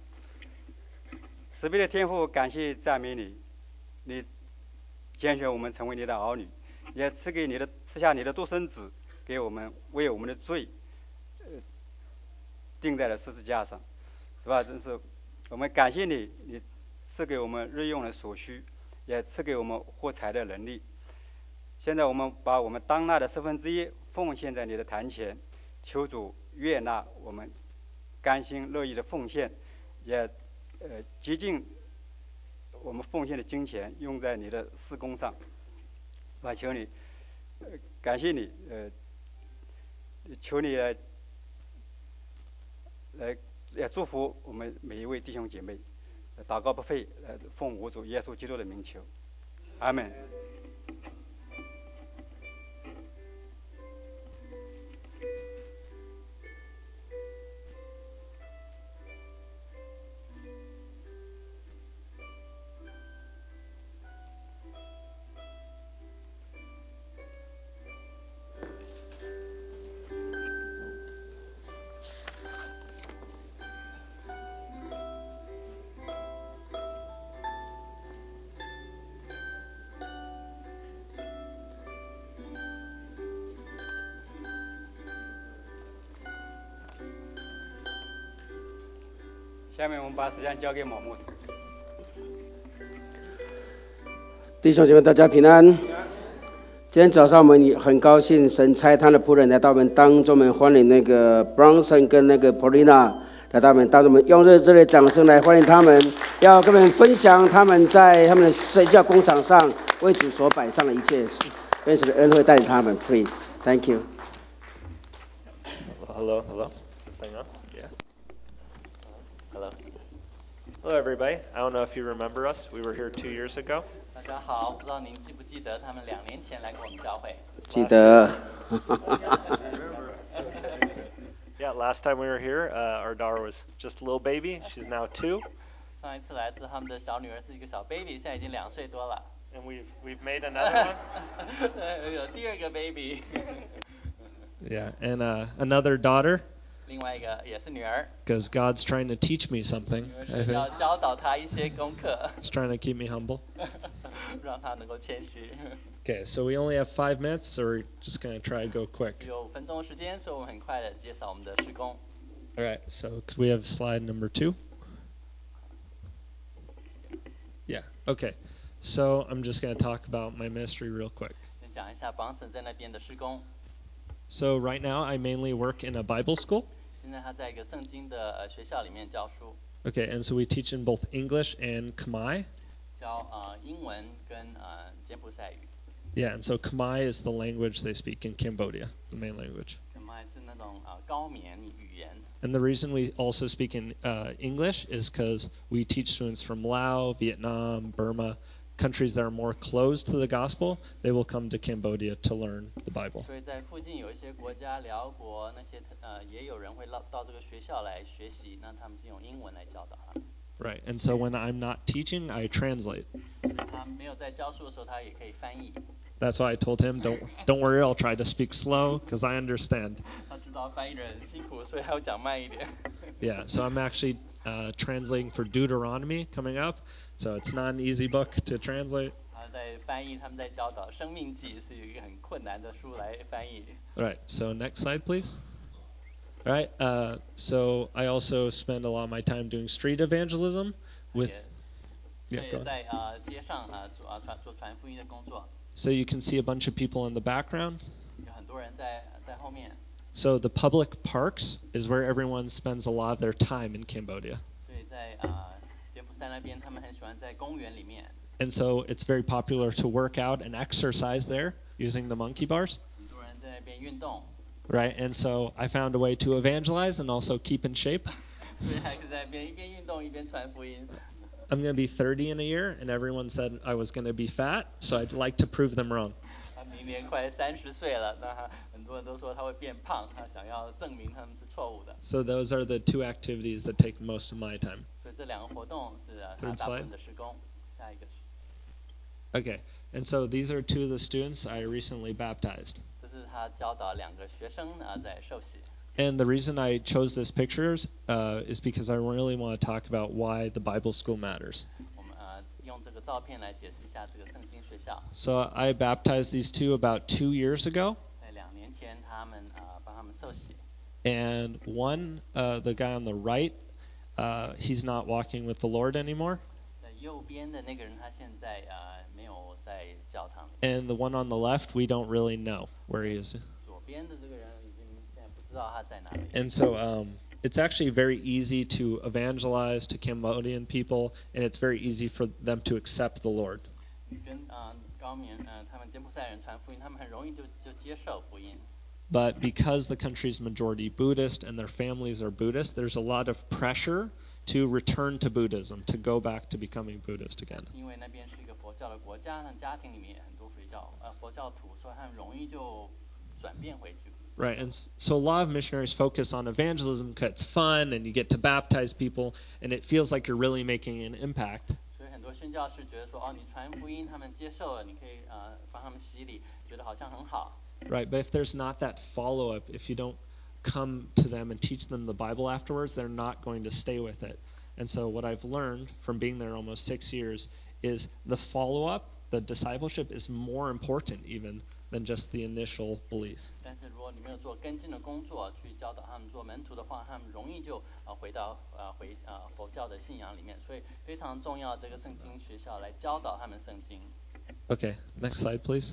慈悲的天父，感谢赞美你，你拣选我们成为你的儿女，也赐给你的赐下你的独生子给我们，为我们的罪，呃，钉在了十字架上，是吧？真是我们感谢你，你赐给我们日用的所需，也赐给我们获财的能力。现在我们把我们当纳的十分之一奉献在你的坛前，求主悦纳我们甘心乐意的奉献，也呃竭尽我们奉献的金钱用在你的事工上。我求你，呃，感谢你，呃，求你来来来祝福我们每一位弟兄姐妹，祷告不费，呃，奉我主耶稣基督的名求，阿门。下面我们把时间交给某牧师。 弟兄姐妹，大家平安。今天早上我们很高兴，神差他的仆人来到我们当中，我们欢迎那个 Bronson 跟那个 Paulina 来到我们当中，我们用热热烈掌声来欢迎他们，要跟我们分享他们在他们的神教工厂上为主所摆上的一切事。愿神的恩惠带领他们 ，Please, Thank you. Hello, hello. Is this thing on? Yeah. Hello. Hello, everybody. I don't know if you remember us. We were here two years ago. 大家好，不知道您记不记得他们两年前来过我们教会？ 记得。 Yeah, last time we were here, uh, our daughter was just a little baby. She's now two. 上一次来自他们的小女儿是一个小 baby， 现在已经两岁多了。 And we've we've made another one. 有第二个 baby。 Yeah, and uh, another daughter. 另外一个也是女儿。 Because God's trying to teach me something. 要教导她一些功课。 He's trying to keep me humble. 让她能够谦虚。 Okay, so we only have five minutes, so we're just going to try to go quick. 只有五分钟的时间，所以我们很快的介绍我们的事工。 All right, so could we have slide number two? Yeah, okay. So I'm just going to talk about my ministry real quick. 讲一下 Bronson 在那边的事工。 So right now I mainly work in a Bible school. 现在他在一个圣经的学校里面教书。 Okay, and so we teach in both English and Khmer. 教呃英文跟呃柬埔寨语。 Yeah, and so Khmer is the language they speak in Cambodia, the main language. Khmer 是那种呃高棉语言。 And the reason we also speak in uh, English is because we teach students from Laos, Vietnam, Burma, countries that are more closed to the gospel, they will come to Cambodia to learn the Bible. 所以在附近有一些国家，辽国那些呃，也有人会到到这个学校来学习，那他们是用英文来教导他们。 Right, and so when I'm not teaching, I translate. 他没有在教书的时候，他也可以翻译。 That's why I told him, don't don't worry, I'll try to speak slow because I understand. 他知道翻译的人很辛苦，所以他要讲慢一点。 Yeah, so I'm actually uh, translating for Deuteronomy coming up, so it's not an easy book to translate. 他在翻译，他们在教导《生命记》是有一个很困难的书来翻译。 Right, so next slide, please. All right, uh, so I also spend a lot of my time doing street evangelism with. 也 Yeah, go 也 on. 在呃街上啊做啊传做传福音的工作， So you can see a bunch of people in the background. 有很多人在在后面。 So the public parks is where everyone spends a lot of their time in Cambodia. 所以在啊柬埔寨那边，他们很喜欢在公园里面。 And so it's very popular to work out and exercise there using the monkey bars. 很多人在那边运动， Right, and so I found a way to evangelize and also keep in shape. 所以还可以在那边一边运动一边传福音。 I'm going to be thirty in a year, and everyone said I was going to be fat, so I'd like to prove them wrong. 他明年快三十岁了，那他很多人都说他会变胖，他想要证明他们是错误的。 So those are the two activities that take most of my time. 所以这两个活动是啊他 Third 大部 slide. 分的施工。下一个是， Okay, and so these are two of the students I recently baptized. 这是他教导两个学生啊在受洗。 And the reason I chose this pictures uh, is because I really want to talk about why the Bible school matters. 我们呃用这个照片来解释一下这个圣经学校。 So I baptized these two about two years ago, 在两年前，他们啊帮他们受洗。 and one, uh, the guy on the right, uh, he's not walking with the Lord anymore, 在右边的那个人，他现在呃没有在教堂里。 and the one on the left, we don't really know where he is. 左边的这个人已经现在不知道他在哪里。 And so um, it's actually very easy to evangelize to Cambodian people, and it's very easy for them to accept the Lord. 你跟啊、呃、高棉呃他们柬埔寨人传福音，他们很容易就就接受福音。 But because the country's majority Buddhist and their families are Buddhist, there's a lot of pressure to return to Buddhism, to go back to becoming Buddhist again. 因为那边是一个佛教的国家，那家庭里面也很多佛教呃佛教徒，所以他们容易就转变回去。 Right, and s- so a lot of missionaries focus on evangelism because it's fun and you get to baptize people, and it feels like you're really making an impact. 所以很多宣教士觉得说，哦，你传福音，他们接受了，你可以呃帮他们洗礼，觉得好像很好。 Right, but if there's not that follow-up, if you don't come to them and teach them the Bible afterwards, they're not going to stay with it. And so what I've learned from being there almost six years is the follow-up, the discipleship is more important even than just the initial belief. 但是如果你没有做跟进的工作，去教导他们做门徒的话，他们容易就呃回到呃回呃佛教的信仰里面，所以非常重要这个圣经学校来教导他们圣经。 Okay, next slide, please.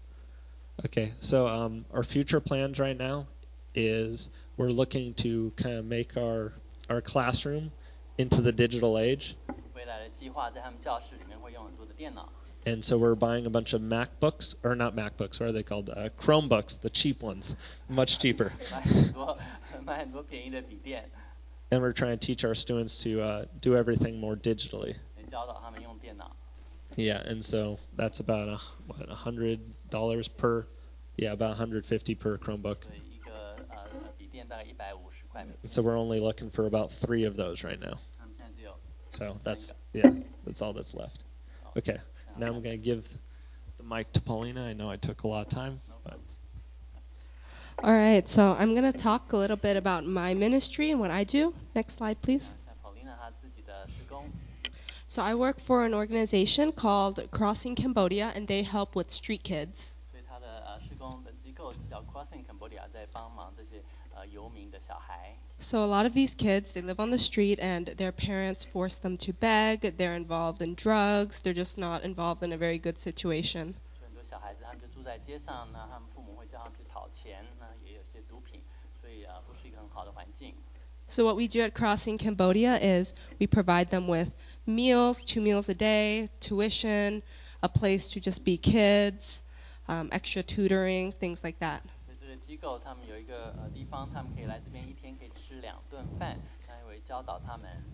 Okay, so um, our future plans right now is we're looking to kind of make our our classroom into the digital age. 未来的计划在他们教室里面会用很多的电脑， And so we're buying a bunch of MacBooks, or not MacBooks, what are they called? Uh, Chromebooks, the cheap ones, much cheaper. 买很多买很多便宜的笔电， And we're trying to teach our students to uh, do everything more digitally. 来教导他们用电脑。 Yeah, and so that's about a, what, one hundred dollars per, yeah, about one hundred fifty per Chromebook. 所以一个呃笔电大概一百五十块美金。 So we're only looking for about three of those right now. 他们现在只有 So that's, yeah, that's all that's left. Okay, now I'm going to give the mic to Paulina. I know I took a lot of time. But All right, so I'm going to talk a little bit about my ministry and what I do. Next slide, please. 像 Paulina 她自己的施工， So I work for an organization called Crossing Cambodia, and they help with street kids. 所以她的呃施工的机构是叫 Crossing Cambodia，在帮忙这些呃游民的小孩。 So a lot of these kids, they live on the street, and their parents force them to beg. They're involved in drugs. They're just not involved in a very good situation. 所以很多小孩子他们就住在街上，那他们父母会叫他们去讨钱，那也有些毒品，所以啊、呃、不是一个很好的环境。 So what we do at Crossing Cambodia is we provide them with meals, two meals a day, tuition, a place to just be kids, um, extra tutoring, things like that. 所以这个机构他们有一个呃地方，他们可以来这边一天可以吃两顿饭，那也会教导他们。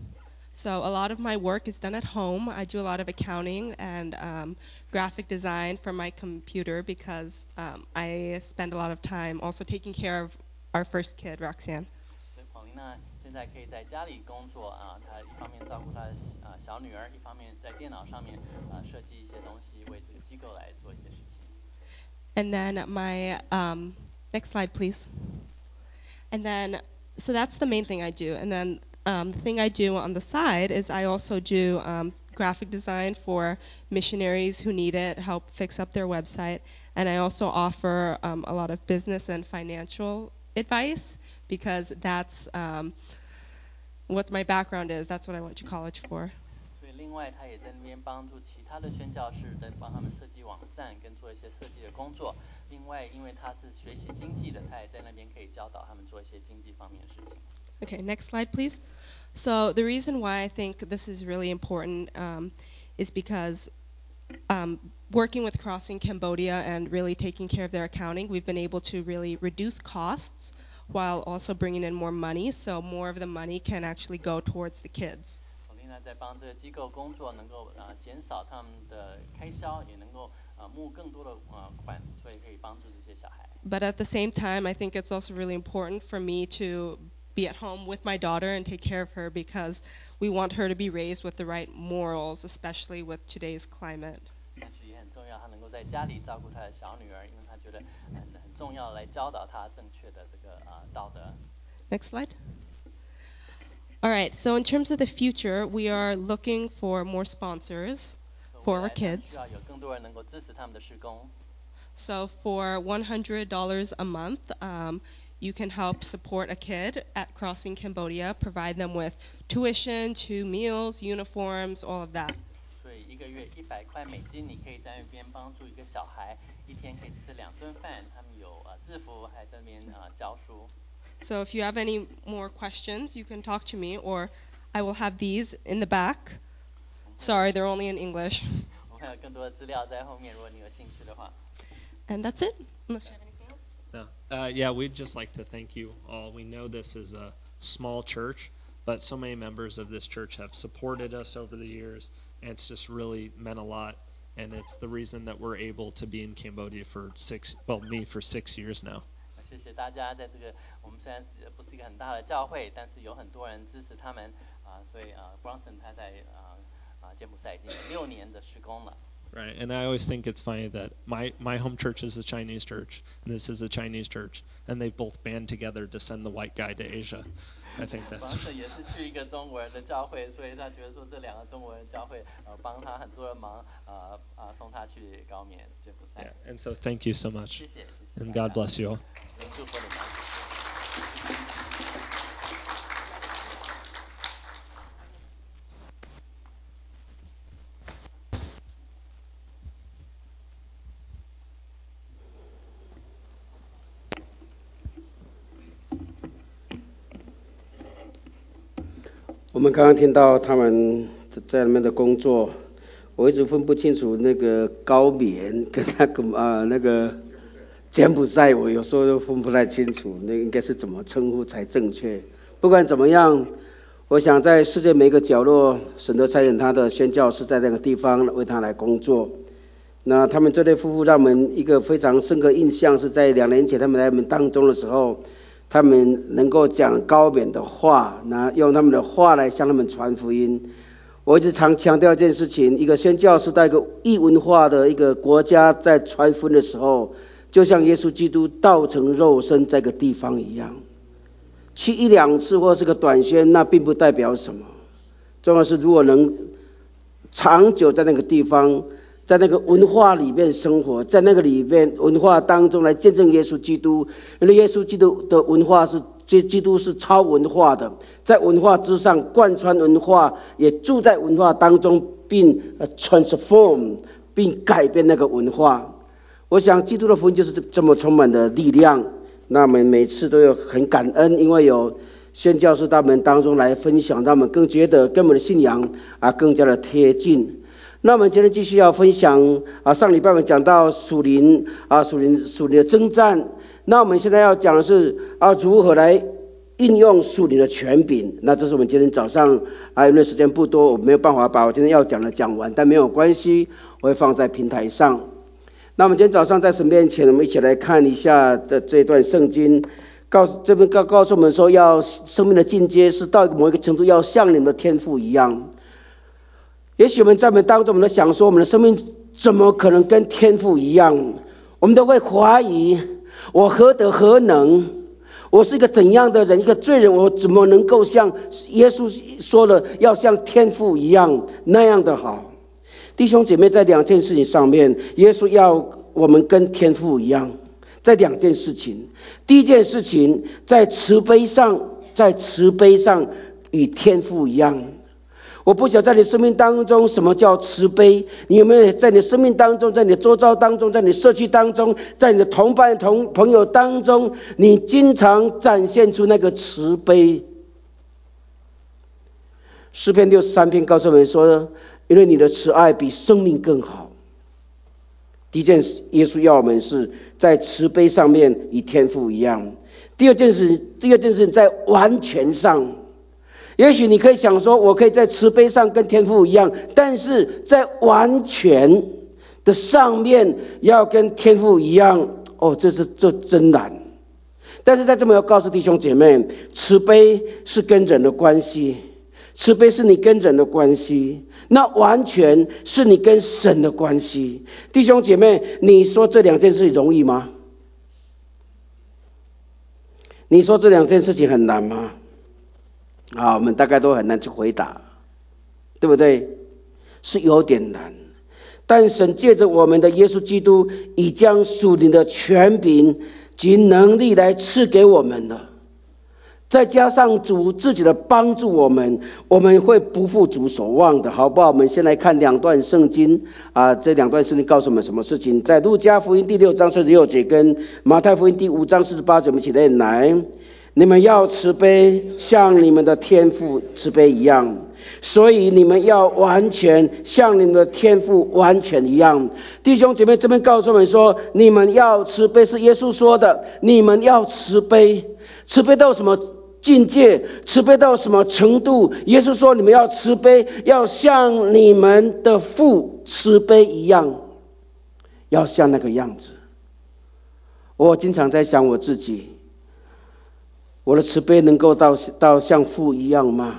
So a lot of my work is done at home. I do a lot of accounting and um, graphic design from my computer because um, I spend a lot of time also taking care of our first kid, Roxanne. 所以彭琳娜现在可以在家里工作啊，她一方面照顾她的啊小女儿，一方面在电脑上面啊设计一些东西，为这个机构来做一些事情。 And then my um, next slide, please. And then, so that's the main thing I do. And then um, the thing I do on the side is I also do um, graphic design for missionaries who need it, help fix up their website. And I also offer um, a lot of business and financial advice because that's um, what my background is. That's what I went to college for. 所以另外，他也在那边帮助其他的宣教士，在帮他们设计网站跟做一些设计的工作。另外，因为他是学习经济的，他也在那边可以教导他们做一些经济方面的事情。 Okay, next slide, please. So the reason why I think this is really important um, is because um, working with Crossing Cambodia and really taking care of their accounting, we've been able to really reduce costs while also bringing in more money, so more of the money can actually go towards the kids. 彭丽娜在帮这个机构工作，能够呃减少他们的开销，也能够呃募更多的呃款，所以可以帮助这些小孩。 But at the same time, I think it's also really important for me to be at home with my daughter and take care of her because we want her to be raised with the right morals, especially with today's climate. 但是也很重要，他能够在家里照顾他的小女儿，因为他觉得很很重要，来教导她正确的这个呃道德。 Next slide. All right, so in terms of the future, we are looking for more sponsors for our 未来他们 kids. 需要有更多人能够支持他们的事工。 So for one hundred dollars a month, um, you can help support a kid at Crossing Cambodia, provide them with tuition, two meals, uniforms, all of that. 所以一个月一百块美金，你可以在那边帮助一个小孩，一天可以吃两顿饭，他们有呃制服，还在那边呃教书。 So if you have any more questions, you can talk to me, or I will have these in the back. Sorry, they're only in English. 我们还有更多的资料在后面，如果你有兴趣的话。 And that's it, unless you have anything else. No. Uh, yeah, we'd just like to thank you all. We know this is a small church, but so many members of this church have supported us over the years, and it's just really meant a lot. And it's the reason that we're able to be in Cambodia for six, well, me for six years now. 谢谢大家，在这个我们虽然是不是一个很大的教会，但是有很多人支持他们啊、呃，所以呃 ，Bronson 他在啊啊、呃、柬埔寨已经有六年的施工了。 Right, and I always think it's funny that my, my home church is a Chinese church, and this is a Chinese church, and they both band together to send the white guy to Asia. I think that's. Bronson 也是去一个中国人的教会，所以他觉得说这两个中国人教会呃帮他很多的忙，呃啊送他去高棉柬埔寨。 Yeah, and so thank you so much. 谢谢，谢谢。 And God bless you all. 神祝福你们。 我们刚刚听到他们在那边的工作，我一直分不清楚那个高棉跟那个啊那个柬埔寨，我有时候都分不太清楚，那应该是怎么称呼才正确。不管怎么样，我想在世界每个角落，神都差遣他的宣教士在那个地方为他来工作。那他们这对夫妇让我们一个非常深刻印象，是在两年前他们来我们当中的时候，他们能够讲高棉的话，那用他们的话来向他们传福音。我一直常强调一件事情，一个宣教士在一个异文化的一个国家在传福音的时候，就像耶稣基督道成肉身在个地方一样，去一两次或是个短宣，那并不代表什么。重要是如果能长久在那个地方，在那个文化里面生活，在那个里面文化当中来见证耶稣基督，因为耶稣基督的文化是基督是超文化的，在文化之上贯穿文化，也住在文化当中，并 transform 并改变那个文化。我想基督的福音就是这么充满的力量。那我们每次都有很感恩，因为有宣教士他们当中来分享，他们更觉得跟我们的信仰啊更加的贴近。那我们今天继续要分享啊，上礼拜我们讲到属灵啊属灵属灵的征战，那我们现在要讲的是啊如何来运用属灵的权柄。那这是我们今天早上啊，因为时间不多，我没有办法把我今天要讲的讲完，但没有关系，我会放在平台上。那我们今天早上在神面前，我们一起来看一下的这段圣经，告诉这边告告诉我们说，要生命的进阶是到某一个程度，要像你们的天父一样。也许我们在我们当中，我们都想说，我们的生命怎么可能跟天父一样？我们都会怀疑，我何德何能？我是一个怎样的人？一个罪人，我怎么能够像耶稣说了，要像天父一样那样的好？弟兄姐妹，在两件事情上面，耶稣要我们跟天父一样，在两件事情。第一件事情，在慈悲上，在慈悲上与天父一样。我不晓得在你生命当中什么叫慈悲，你有没有在你生命当中，在你的周遭当中，在你社区当中，在你的同伴同朋友当中，你经常展现出那个慈悲。诗篇六十三篇告诉我们说，因为你的慈爱比生命更好。第一件事，耶稣要我们是在慈悲上面与天父一样。第二件事，第二件事在完全上。也许你可以想说，我可以在慈悲上跟天父一样，但是在完全的上面要跟天父一样，哦，这是这真难。但是在这边要告诉弟兄姐妹，慈悲是跟人的关系，慈悲是你跟人的关系，那完全是你跟神的关系。弟兄姐妹，你说这两件事容易吗？你说这两件事情很难吗？啊，我们大概都很难去回答，对不对？是有点难。但神借着我们的耶稣基督，已将属灵的权柄及能力来赐给我们了。再加上主自己的帮助我们，我们会不负主所望的，好不好？我们先来看两段圣经啊，这两段圣经告诉我们什么事情？在路加福音第六章四十六节跟马太福音第五章四十八节，我们一起念来。你们要慈悲，像你们的天父慈悲一样，所以你们要完全像你们的天父完全一样。弟兄姐妹，这边告诉我们说，你们要慈悲，是耶稣说的，你们要慈悲。慈悲到什么境界？慈悲到什么程度？耶稣说，你们要慈悲，要像你们的父慈悲一样，要像那个样子。我经常在想我自己，我的慈悲能够到到像父一样吗？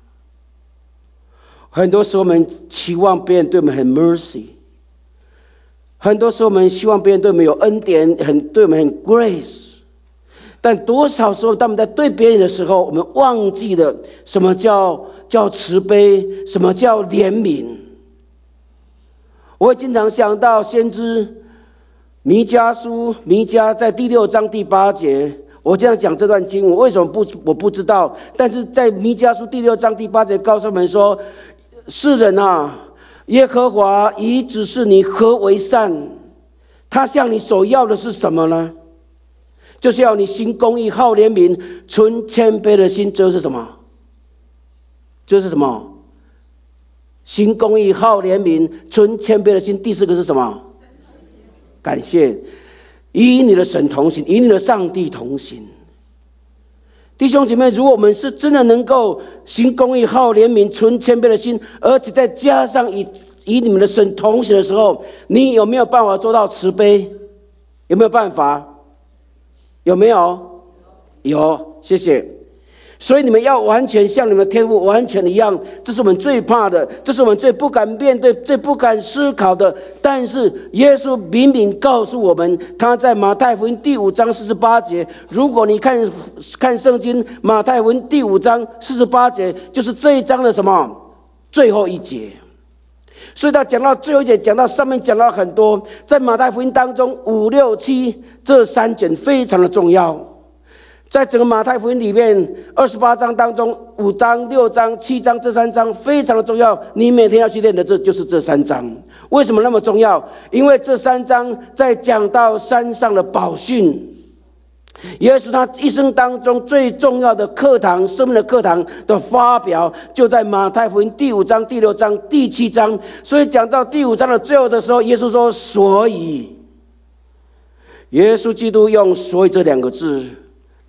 很多时候我们期望别人对我们很 mercy， 很多时候我们希望别人对我们有恩典，很对我们很 grace， 但多少时候当我们在对别人的时候，我们忘记了什么叫叫慈悲，什么叫怜悯。我会经常想到先知弥迦书，弥迦在第六章第八节。我这样讲这段经文，为什么不我不知道？但是在弥迦书第六章第八节告诉我们说，世人啊，耶和华已指示你何为善，他向你所要的是什么呢？就是要你行公义，好怜悯，存谦卑的心。这是什么？这是什么？行公义，好怜悯，存谦卑的心。第四个是什么？感谢。与你的神同行，与你的上帝同行。弟兄姐妹，如果我们是真的能够行公义、好怜悯、存谦卑的心，而且再加上与与你们的神同行的时候，你有没有办法做到慈悲？有没有办法？有没有？有，谢谢。所以你们要完全像你们的天父完全一样，这是我们最怕的，这是我们最不敢面对、最不敢思考的。但是耶稣明明告诉我们，他在马太福音第五章四十八节，如果你看看圣经，马太福音第五章四十八节就是这一章的什么最后一节。所以他讲到最后一节，讲到上面讲到很多，在马太福音当中五六七这三卷非常的重要。在整个马太福音里面，二十八章当中，五章、六章、七章这三章非常的重要，你每天要去练的这就是这三章。为什么那么重要？因为这三章在讲到山上的宝训，也是他一生当中最重要的课堂，生命的课堂的发表，就在马太福音第五章、第六章、第七章。所以讲到第五章的最后的时候，耶稣说：“所以。”耶稣基督用“所以”这两个字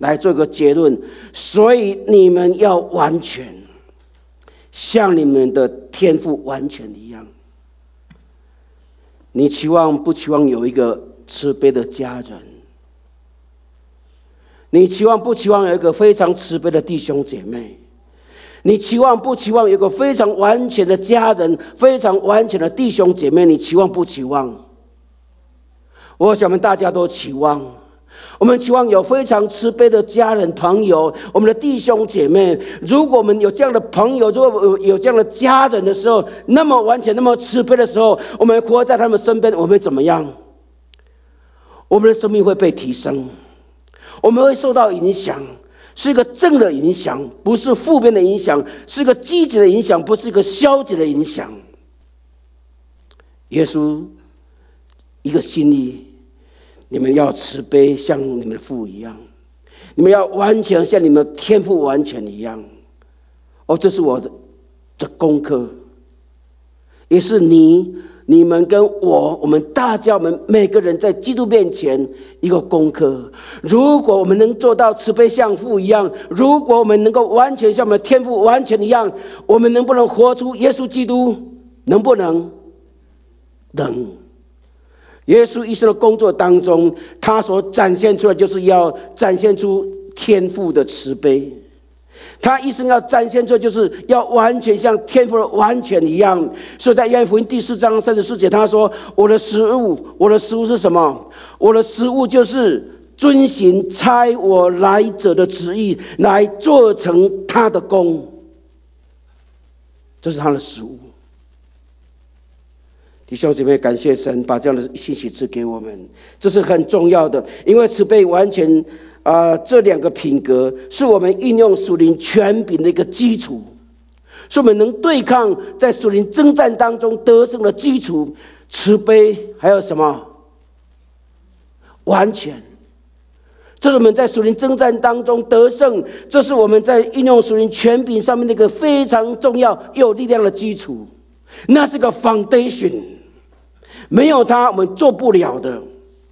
来做一个结论。所以你们要完全，像你们的天父完全一样。你期望不期望有一个慈悲的家人？你期望不期望有一个非常慈悲的弟兄姐妹？你期望不期望有一个非常完全的家人，非常完全的弟兄姐妹？你期望不期望？我想我们大家都期望，我们期望有非常慈悲的家人朋友，我们的弟兄姐妹。如果我们有这样的朋友，如果有这样的家人的时候，那么完全那么慈悲的时候，我们活在他们身边，我们会怎么样？我们的生命会被提升，我们会受到影响，是一个正的影响，不是负面的影响，是一个积极的影响，不是一个消极的影响。耶稣一个心意，你们要慈悲，像你们的父一样；你们要完全，像你们的天父完全一样。哦，这是我的的功课，也是你、你们跟我，我们大家，我们每个人在基督面前一个功课。如果我们能做到慈悲像父一样，如果我们能够完全像我们的天父完全一样，我们能不能活出耶稣基督？能不能？能。耶稣一生的工作当中，他所展现出来就是要展现出天父的慈悲。他一生要展现出来就是要完全像天父的完全一样。所以在约翰福音第四章三十四节他说，我的食物，我的食物是什么？我的食物就是遵行差我来者的旨意，来做成他的功。这是他的食物。弟兄姐妹，感谢神把这样的信息赐给我们，这是很重要的。因为慈悲完全啊、呃，这两个品格是我们运用属灵权柄的一个基础，是我们能对抗在属灵征战当中得胜的基础。慈悲还有什么？完全，这是我们在属灵征战当中得胜，这是我们在运用属灵权柄上面的一个非常重要又有力量的基础。那是个 foundation， 没有它我们做不了的。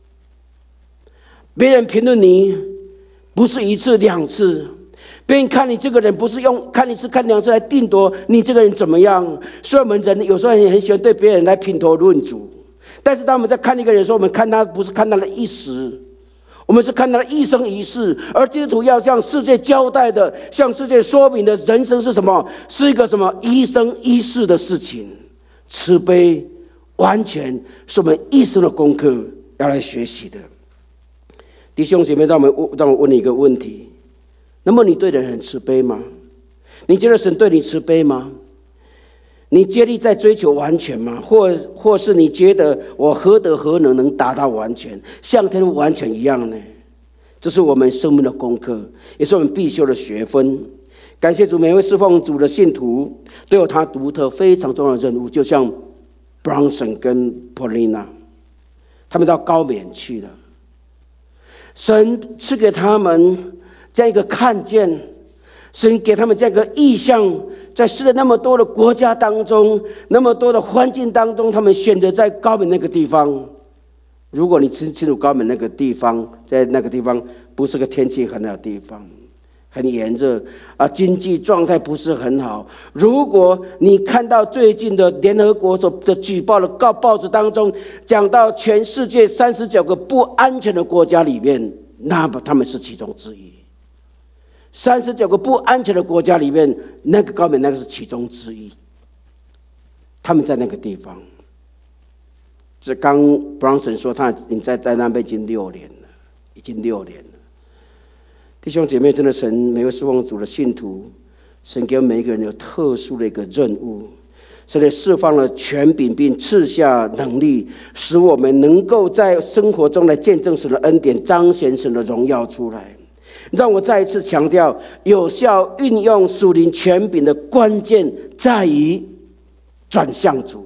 别人评论你不是一次两次，别人看你这个人不是用看一次看两次来定夺你这个人怎么样。所以我们人有时候也很喜欢对别人来评头论足，但是当我们在看一个人的时候，我们看他不是看他的一时，我们是看他的一生一世。而基督徒要向世界交代的，向世界说明的人生是什么？是一个什么一生一世的事情。慈悲完全是我们一生的功课，要来学习的。弟兄姐妹，让我们让我问你一个问题：那么你对人很慈悲吗？你觉得神对你慈悲吗？你竭力在追求完全吗？或或是你觉得我何德何能能达到完全，像天父完全一样呢？这是我们生命的功课，也是我们必修的学分。感谢主，每位侍奉主的信徒都有他独特非常重要的任务，就像 Bronson 跟 Paulina， 他们到高棉去了。神赐给他们这样一个看见，神给他们这样一个意向，在世界那么多的国家当中，那么多的环境当中，他们选择在高棉那个地方。如果你清楚高棉那个地方，在那个地方不是个天气很好的地方，很炎热啊，经济状态不是很好。如果你看到最近的联合国所的举报的告报纸当中，讲到全世界三十九个不安全的国家里面，那么他们是其中之一。三十九个不安全的国家里面，那个高棉那个是其中之一。他们在那个地方。这刚 Bronson 说他已经在在那边已经六年了，已经六年了。弟兄姐妹，真的神每位侍奉主的信徒，神给我们每一个人有特殊的一个任务，神也释放了权柄并赐下能力，使我们能够在生活中来见证神的恩典，彰显神的荣耀出来。让我再一次强调，有效运用属灵权柄的关键在于转向主，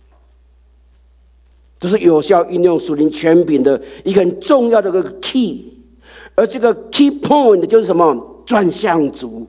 这是有效运用属灵权柄的一个很重要的一个 key。而这个 key point 就是什么？转向主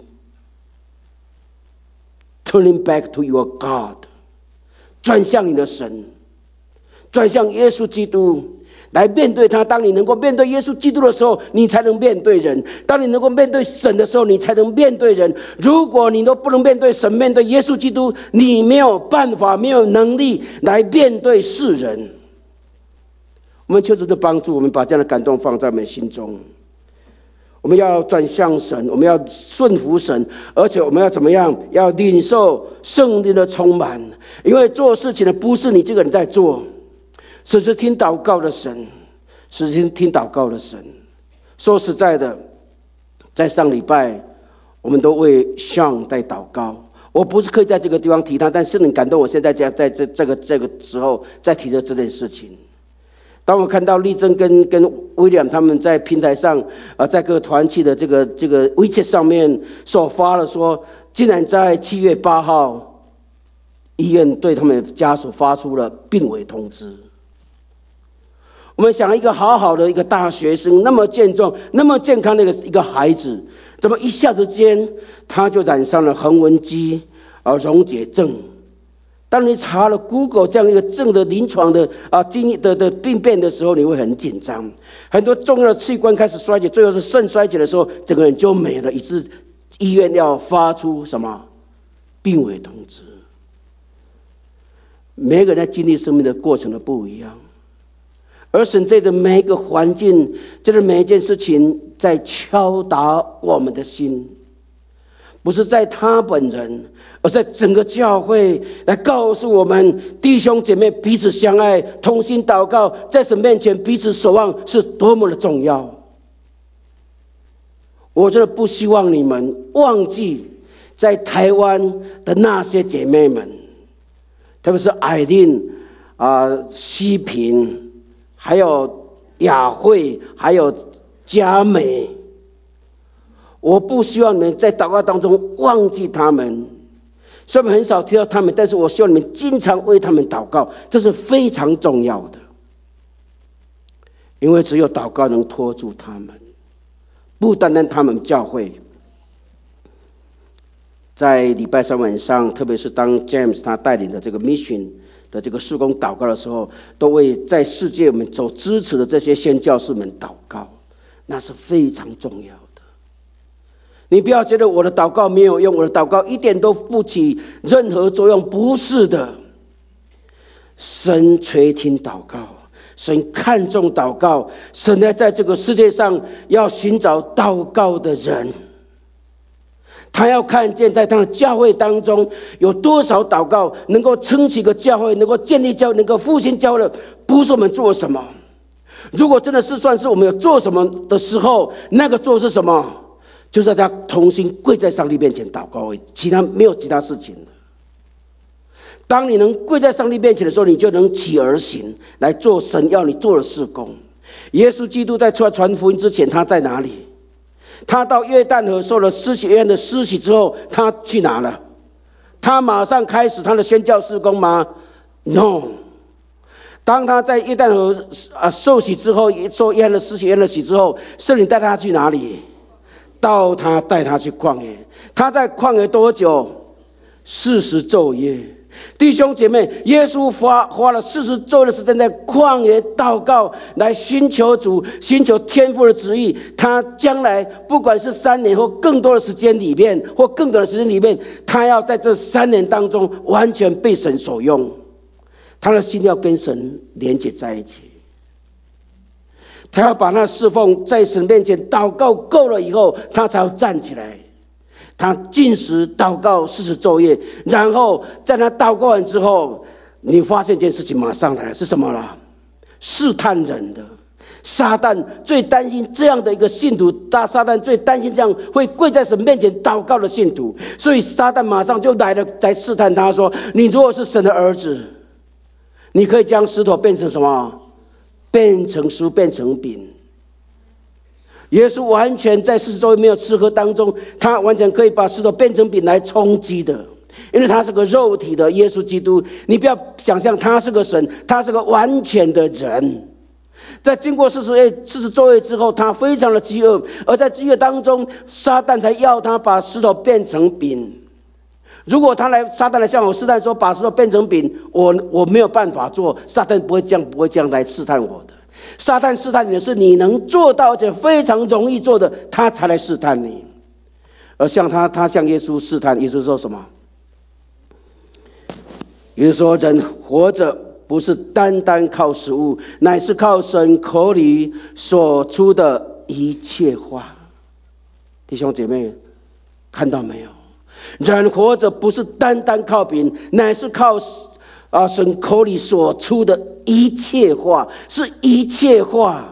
，turning back to your God， 转向你的神，转向耶稣基督。 来面对他。当你能够面对耶稣基督的时候，你才能面对人；当你能够面对神的时候，你才能面对人。如果你都不能面对神，面对耶稣基督，你没有办法，没有能力来面对世人。我们求主的帮助，我们把这样的感动放在我们心中。我们要转向神，我们要顺服神，而且我们要怎么样？要领受圣灵的充满。因为做事情的不是你这个人在做，是是听祷告的神，是听听祷告的神。说实在的，在上礼拜我们都为Sean在祷告。我不是刻意在这个地方提他，但是很感动，我现在在在这这个这个时候在提着这件事情。当我看到丽珍跟跟威廉他们在平台上，呃，在各个团契的这个这个 WeChat 上面所发了说，竟然在七月八号，医院对他们家属发出了病危通知。我们想，一个好好的一个大学生，那么健壮、那么健康的一个一个孩子，怎么一下子间他就染上了横纹肌啊溶解症？当你查了 Google 这样一个症的临床的啊经的的病变的时候，你会很紧张，很多重要的器官开始衰竭，最后是肾衰竭的时候，整个人就没了，以致医院要发出什么病危通知。每个人在经历生命的过程都不一样，而神这的每一个环境，就是每一件事情在敲打我们的心，不是在他本人，而在整个教会来告诉我们，弟兄姐妹彼此相爱，同心祷告，在神面前彼此守望是多么的重要。我真的不希望你们忘记在台湾的那些姐妹们，特别是艾琳啊、西平，还有雅慧，还有佳美。我不希望你们在祷告当中忘记他们，虽然很少提到他们，但是我希望你们经常为他们祷告，这是非常重要的。因为只有祷告能拖住他们，不单单他们教会。在礼拜三晚上，特别是当 James 他带领的这个 mission 的这个事工祷告的时候，都为在世界我们所支持的这些宣教士们祷告，那是非常重要的。你不要觉得我的祷告没有用，我的祷告一点都不起任何作用，不是的。神垂听祷告，神看重祷告，神呢在这个世界上要寻找祷告的人，他要看见在他的教会当中有多少祷告能够撑起个教会，能够建立教会，能够复兴教会的，不是我们做什么。如果真的是算是我们有做什么的时候，那个做是什么？就是大家同心跪在上帝面前祷告，其他没有其他事情了。当你能跪在上帝面前的时候，你就能起而行，来做神要你做的事工。耶稣基督在出来传福音之前，他在哪里？他到约旦河受了施洗约翰的施洗之后，他去哪了？他马上开始他的宣教事工吗 ？No。当他在约旦河啊受洗之后，受约翰的施洗约翰的洗之后，圣灵带他去哪里？到他带他去旷野。他在旷野多久？四十昼夜。弟兄姐妹，耶稣花花了四十昼夜的时间在旷野祷告，来寻求主，寻求天父的旨意。他将来不管是三年或更多的时间里面，或更短的时间里面，他要在这三年当中完全被神所用。他的心要跟神连接在一起，他要把那侍奉在神面前祷告够了以后，他才要站起来。他禁食祷告四十昼夜，然后在他祷告完之后，你发现一件事情马上来了，是什么了？试探人的撒旦最担心这样的一个信徒，大撒旦最担心这样会跪在神面前祷告的信徒，所以撒旦马上就来了，来试探他说：你如果是神的儿子，你可以将石头变成什么？变成书，变成饼。耶稣完全在四十昼夜没有吃喝当中，他完全可以把石头变成饼来充饥的，因为他是个肉体的耶稣基督。你不要想象他是个神，他是个完全的人。在经过四十夜四十昼夜之后，他非常的饥饿，而在饥饿当中，撒旦才要他把石头变成饼。如果他来，撒旦来向我试探说把石头变成饼，我我没有办法做，撒旦不会这样不会这样来试探我的。 撒旦试探你的是你能做到而且非常容易做的，他才来试探你。而像他他向耶稣试探，耶稣说什么？耶稣说人活着不是单单靠食物，乃是靠神口里所出的一切话。弟兄姐妹看到没有？人活着不是单单靠饼，乃是靠啊神口里所出的一切话，是一切话。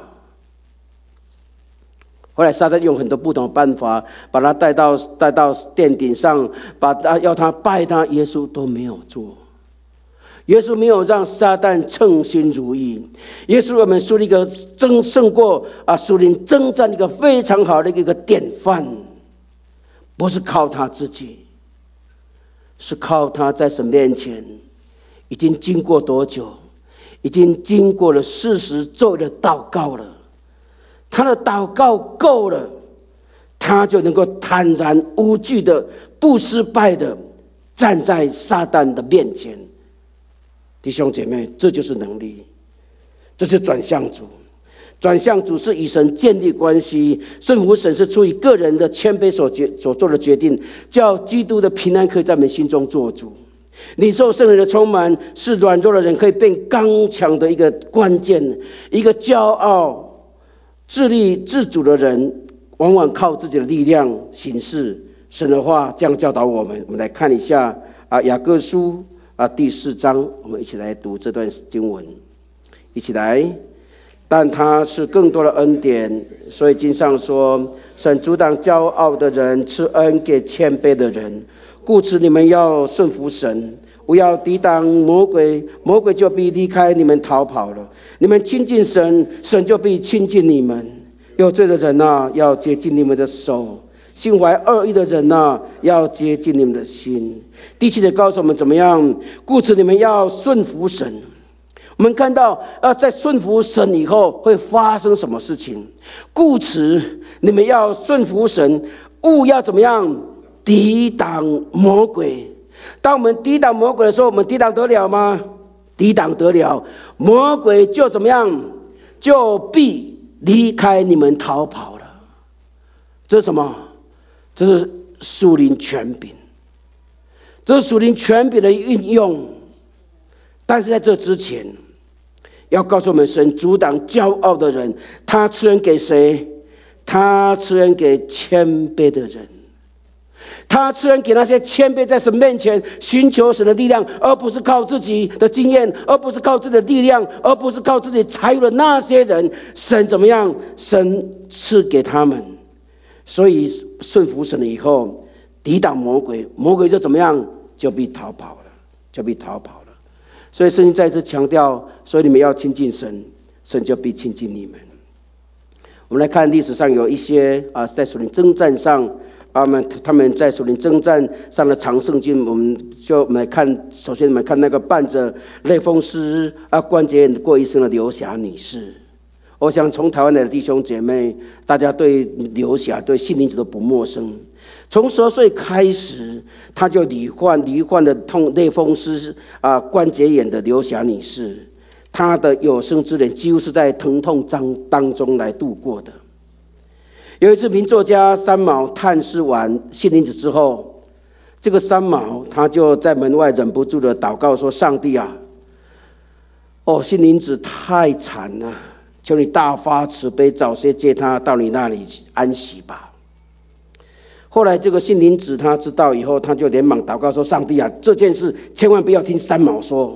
后来撒旦用很多不同的办法把他带到带到殿顶上，把他要他拜他，耶稣都没有做。耶稣没有让撒旦称心如意，耶稣为我们树立一个争胜过啊属灵征战一个非常好的一个典范，不是靠他自己，是靠他在神面前已经经过多久，已经经过了四十昼的祷告了，他的祷告够了，他就能够坦然无惧的不失败的站在撒旦的面前。弟兄姐妹，这就是能力，这是转向主。转向主是与神建立关系，顺服神是出于个人的谦卑所决所做的决定，叫基督的平安可以在我们心中做主。领受圣灵的充满是软弱的人可以变刚强的一个关键。一个骄傲自立自主的人往往靠自己的力量行事，神的话这样教导我们。我们来看一下啊雅各书啊第四章，我们一起来读这段经文，一起来。但他是更多的恩典，所以经上说，神阻挡骄傲的人，赐恩给谦卑的人。故此你们要顺服神，不要抵挡魔鬼，魔鬼就必离开你们逃跑了。你们亲近神，神就必亲近你们。有罪的人啊，要接近你们的手；心怀恶意的人啊，要接近你们的心。第七节告诉我们怎么样？故此你们要顺服神。我们看到呃，在顺服神以后会发生什么事情？故此你们要顺服神，勿要怎么样抵挡魔鬼。当我们抵挡魔鬼的时候，我们抵挡得了吗？抵挡得了，魔鬼就怎么样？就必离开你们逃跑了。这是什么？这是属灵权柄，这是属灵权柄的运用。但是在这之前，要告诉我们，神阻挡骄傲的人，他赐恩给谁？他赐恩给谦卑的人，他赐恩给那些谦卑在神面前寻求神的力量，而不是靠自己的经验，而不是靠自己的力量，而不是靠自己才有的那些人。神怎么样？神赐给他们，所以顺服神了以后，抵挡魔鬼，魔鬼就怎么样？就被逃跑了，就被逃跑了。所以圣经再次强调，所以你们要亲近神，神就必亲近你们。我们来看历史上有一些啊，在属灵征战上，啊们他们在属灵征战上的常胜军，我们就我们来看，首先我们看那个伴着类风湿啊关节炎过一生的刘霞女士。我想从台湾来的弟兄姐妹，大家对刘霞对信灵子都不陌生。从十二岁开始，他就罹患罹患的痛类风湿啊关节炎的刘霞女士，她的有生之年几乎是在疼痛当当中来度过的。有一次，名作家三毛探视完信灵子之后，这个三毛他就在门外忍不住的祷告说：“上帝啊，哦，信灵子太惨了，求你大发慈悲，早些接他到你那里安息吧。”后来这个信灵子他知道以后，他就连忙祷告说：“上帝啊，这件事千万不要听三毛说，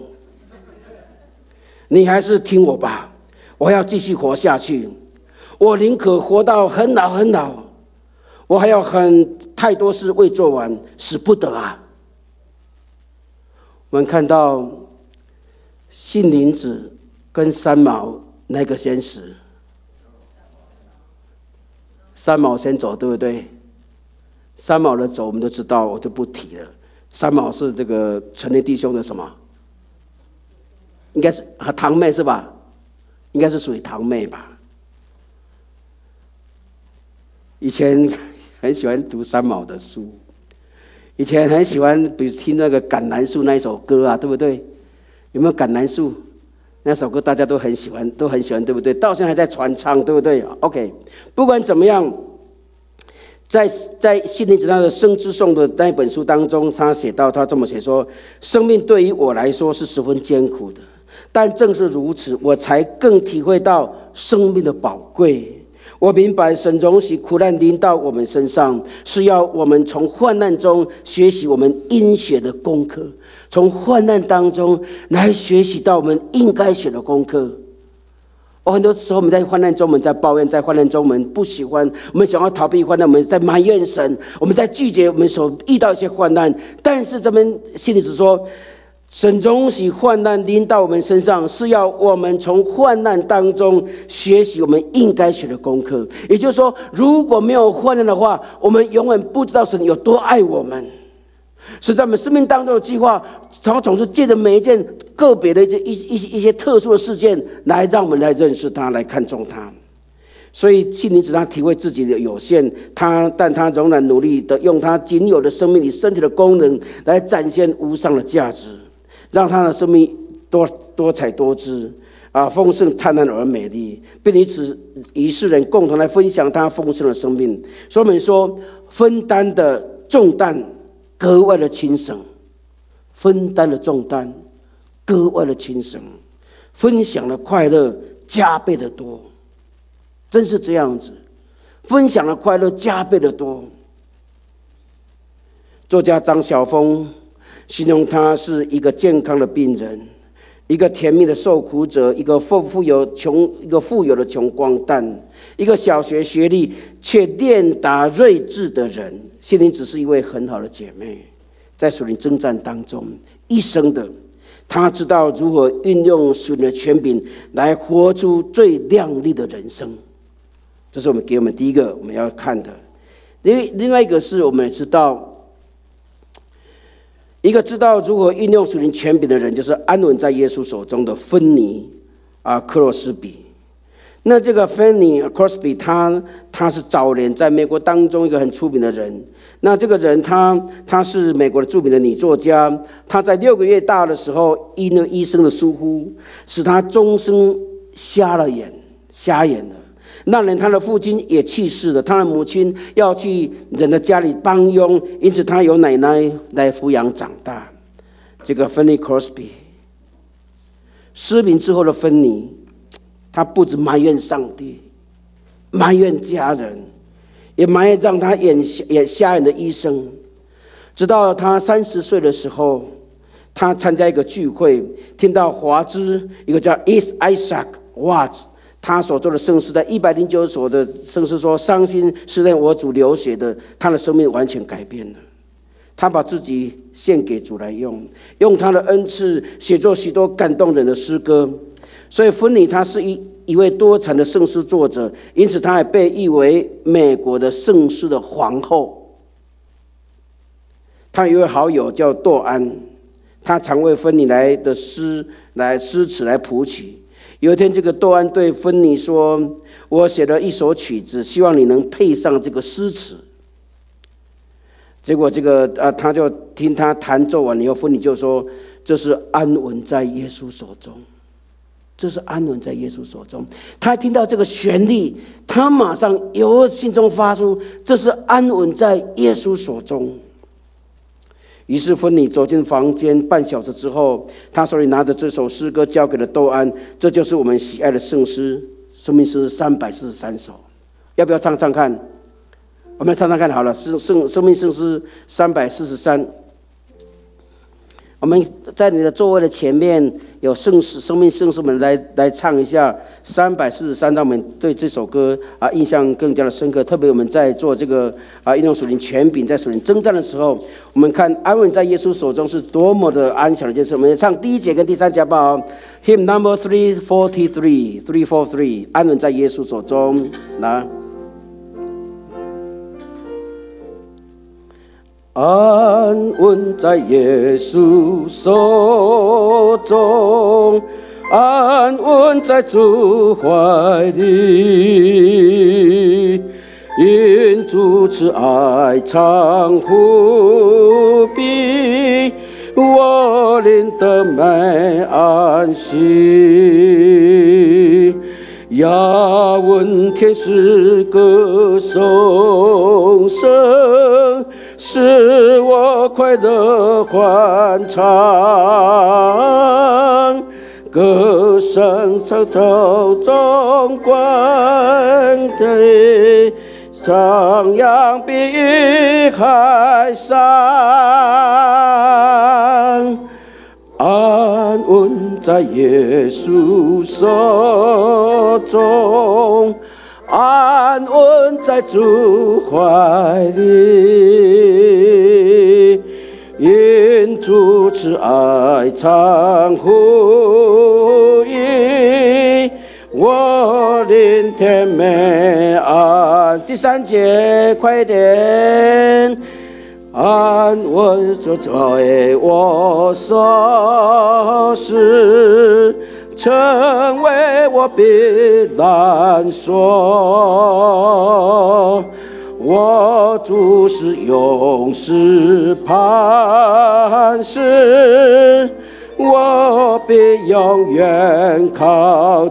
你还是听我吧，我要继续活下去，我宁可活到很老很老，我还要很太多事未做完，死不得啊。”我们看到信灵子跟三毛哪个先死？三毛先走，对不对？三毛的走我们都知道，我就不提了。三毛是这个陈列弟兄的什么？应该是和堂妹是吧？应该是属于堂妹吧。以前很喜欢读三毛的书，以前很喜欢比如听那个橄榄树那一首歌啊，对不对？有没有橄榄树？ 那首歌大家都很喜欢，都很喜欢，对不对？到现在还在传唱，对不对 ？OK， 不管怎么样，在在心灵之章的生之颂的那一本书当中，他写到，他这么写说：生命对于我来说是十分艰苦的，但正是如此，我才更体会到生命的宝贵。我明白神容许苦难临到我们身上，是要我们从患难中学习我们应学的功课，从患难当中来学习到我们应该学的功课。哦，很多时候我们在患难中，我们在抱怨，在患难中我们不喜欢，我们想要逃避患难，我们在埋怨神，我们在拒绝我们所遇到一些患难。但是这边心里只说，神容许患难临到我们身上，是要我们从患难当中学习我们应该学的功课。也就是说，如果没有患难的话，我们永远不知道神有多爱我们。是在我们生命当中的计划，他总是借着每一件个别的一些一一些一些特殊的事件，来让我们来认识他，来看重他。所以心灵使他体会自己的有限，他但他仍然努力的用他仅有的生命里身体的功能，来展现无上的价值，让他的生命多多彩多姿啊，丰盛灿烂而美丽，并以此与世人共同来分享他丰盛的生命。所以我们说，分担的重担格外的轻省，分担的重担格外的轻省，分享的快乐加倍的多，真是这样子，分享的快乐加倍的多。作家张晓峰形容他是一个健康的病人，一个甜蜜的受苦者，一个富有穷一个富有的穷光蛋，一个小学学历却练达睿智的人。心灵只是一位很好的姐妹，在属灵征战当中，一生的她知道如何运用属灵的权柄来活出最亮丽的人生。这是我们给我们第一个我们要看的。另外一个是我们也知道，一个知道如何运用属灵权柄的人，就是安稳在耶稣手中的芬尼啊克洛斯比。那这个芬尼克洛斯比，他他是早年在美国当中一个很出名的人。那这个人他他是美国的著名的女作家。他在六个月大的时候，因那医生的疏忽，使他终生瞎了眼，瞎眼了。那年他的父亲也去世了，他的母亲要去人的家里帮佣，因此他由奶奶来抚养长大。这个芬尼克洛斯比失明之后的芬尼，他不止埋怨上帝，埋怨家人，也埋怨让他眼眼瞎眼的医生。直到他三十岁的时候，他参加一个聚会，听到华兹一个叫 Isaac Watts 他所做的圣诗，在一百零九首的圣诗说：伤心是让我主流血的，他的生命完全改变了。他把自己献给主来用，用他的恩赐写作许多感动人的诗歌。所以芬尼他是一一位多产的圣诗作者，因此他还被誉为美国的圣诗的皇后。他有一位好友叫窦安，他常为芬尼来的诗来诗词来谱曲。有一天，这个窦安对芬尼说：我写了一首曲子，希望你能配上这个诗词。结果这个啊，他就听他弹奏完以后，芬尼就说：这是安稳在耶稣手中，这是安稳在耶稣手中。他听到这个旋律，他马上由心中发出：这是安稳在耶稣手中。于是芬尼走进房间，半小时之后，他手里拿着这首诗歌交给了窦安。这就是我们喜爱的圣诗，生命诗三百四十三首。要不要唱唱看？我们唱唱看好了。生生生命圣诗三百四十三。我们在你的座位的前面有圣诗，生命圣诗，我们来来唱一下三百四十三，让我们对这首歌啊印象更加的深刻。特别我们在做这个啊运用属灵权柄，在属灵征战的时候，我们看安稳在耶稣手中是多么的安详的一件事。我们唱第一节跟第三节吧。Hymn number three forty three three four three， 安稳在耶稣手中。来。安稳在耶稣手中，安稳在主怀里，因主慈爱常护庇， 我灵得美安息。要闻天使歌颂声，使我快乐欢唱。歌声唱奏中观的张扬比于海上。安稳在耶稣手中，安稳在主怀里，因主慈爱常呼应，我灵甜美安。第三节，快一点。安稳就为我所事，成为我避难所。我主是勇士磐石，我必永远靠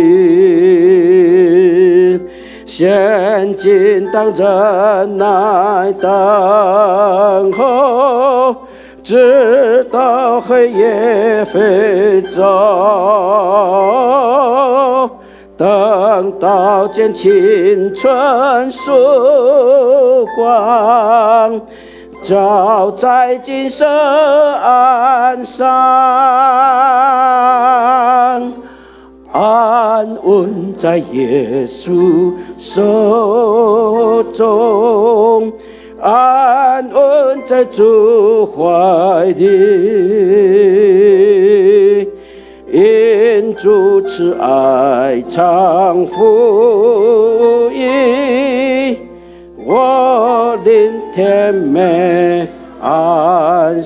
近。现今当忍耐等候，直到黑夜飞走，等到见青春曙光，照在金色岸上。安稳在耶稣手中，安稳在主怀里，因主慈爱常呼应，我灵甜美安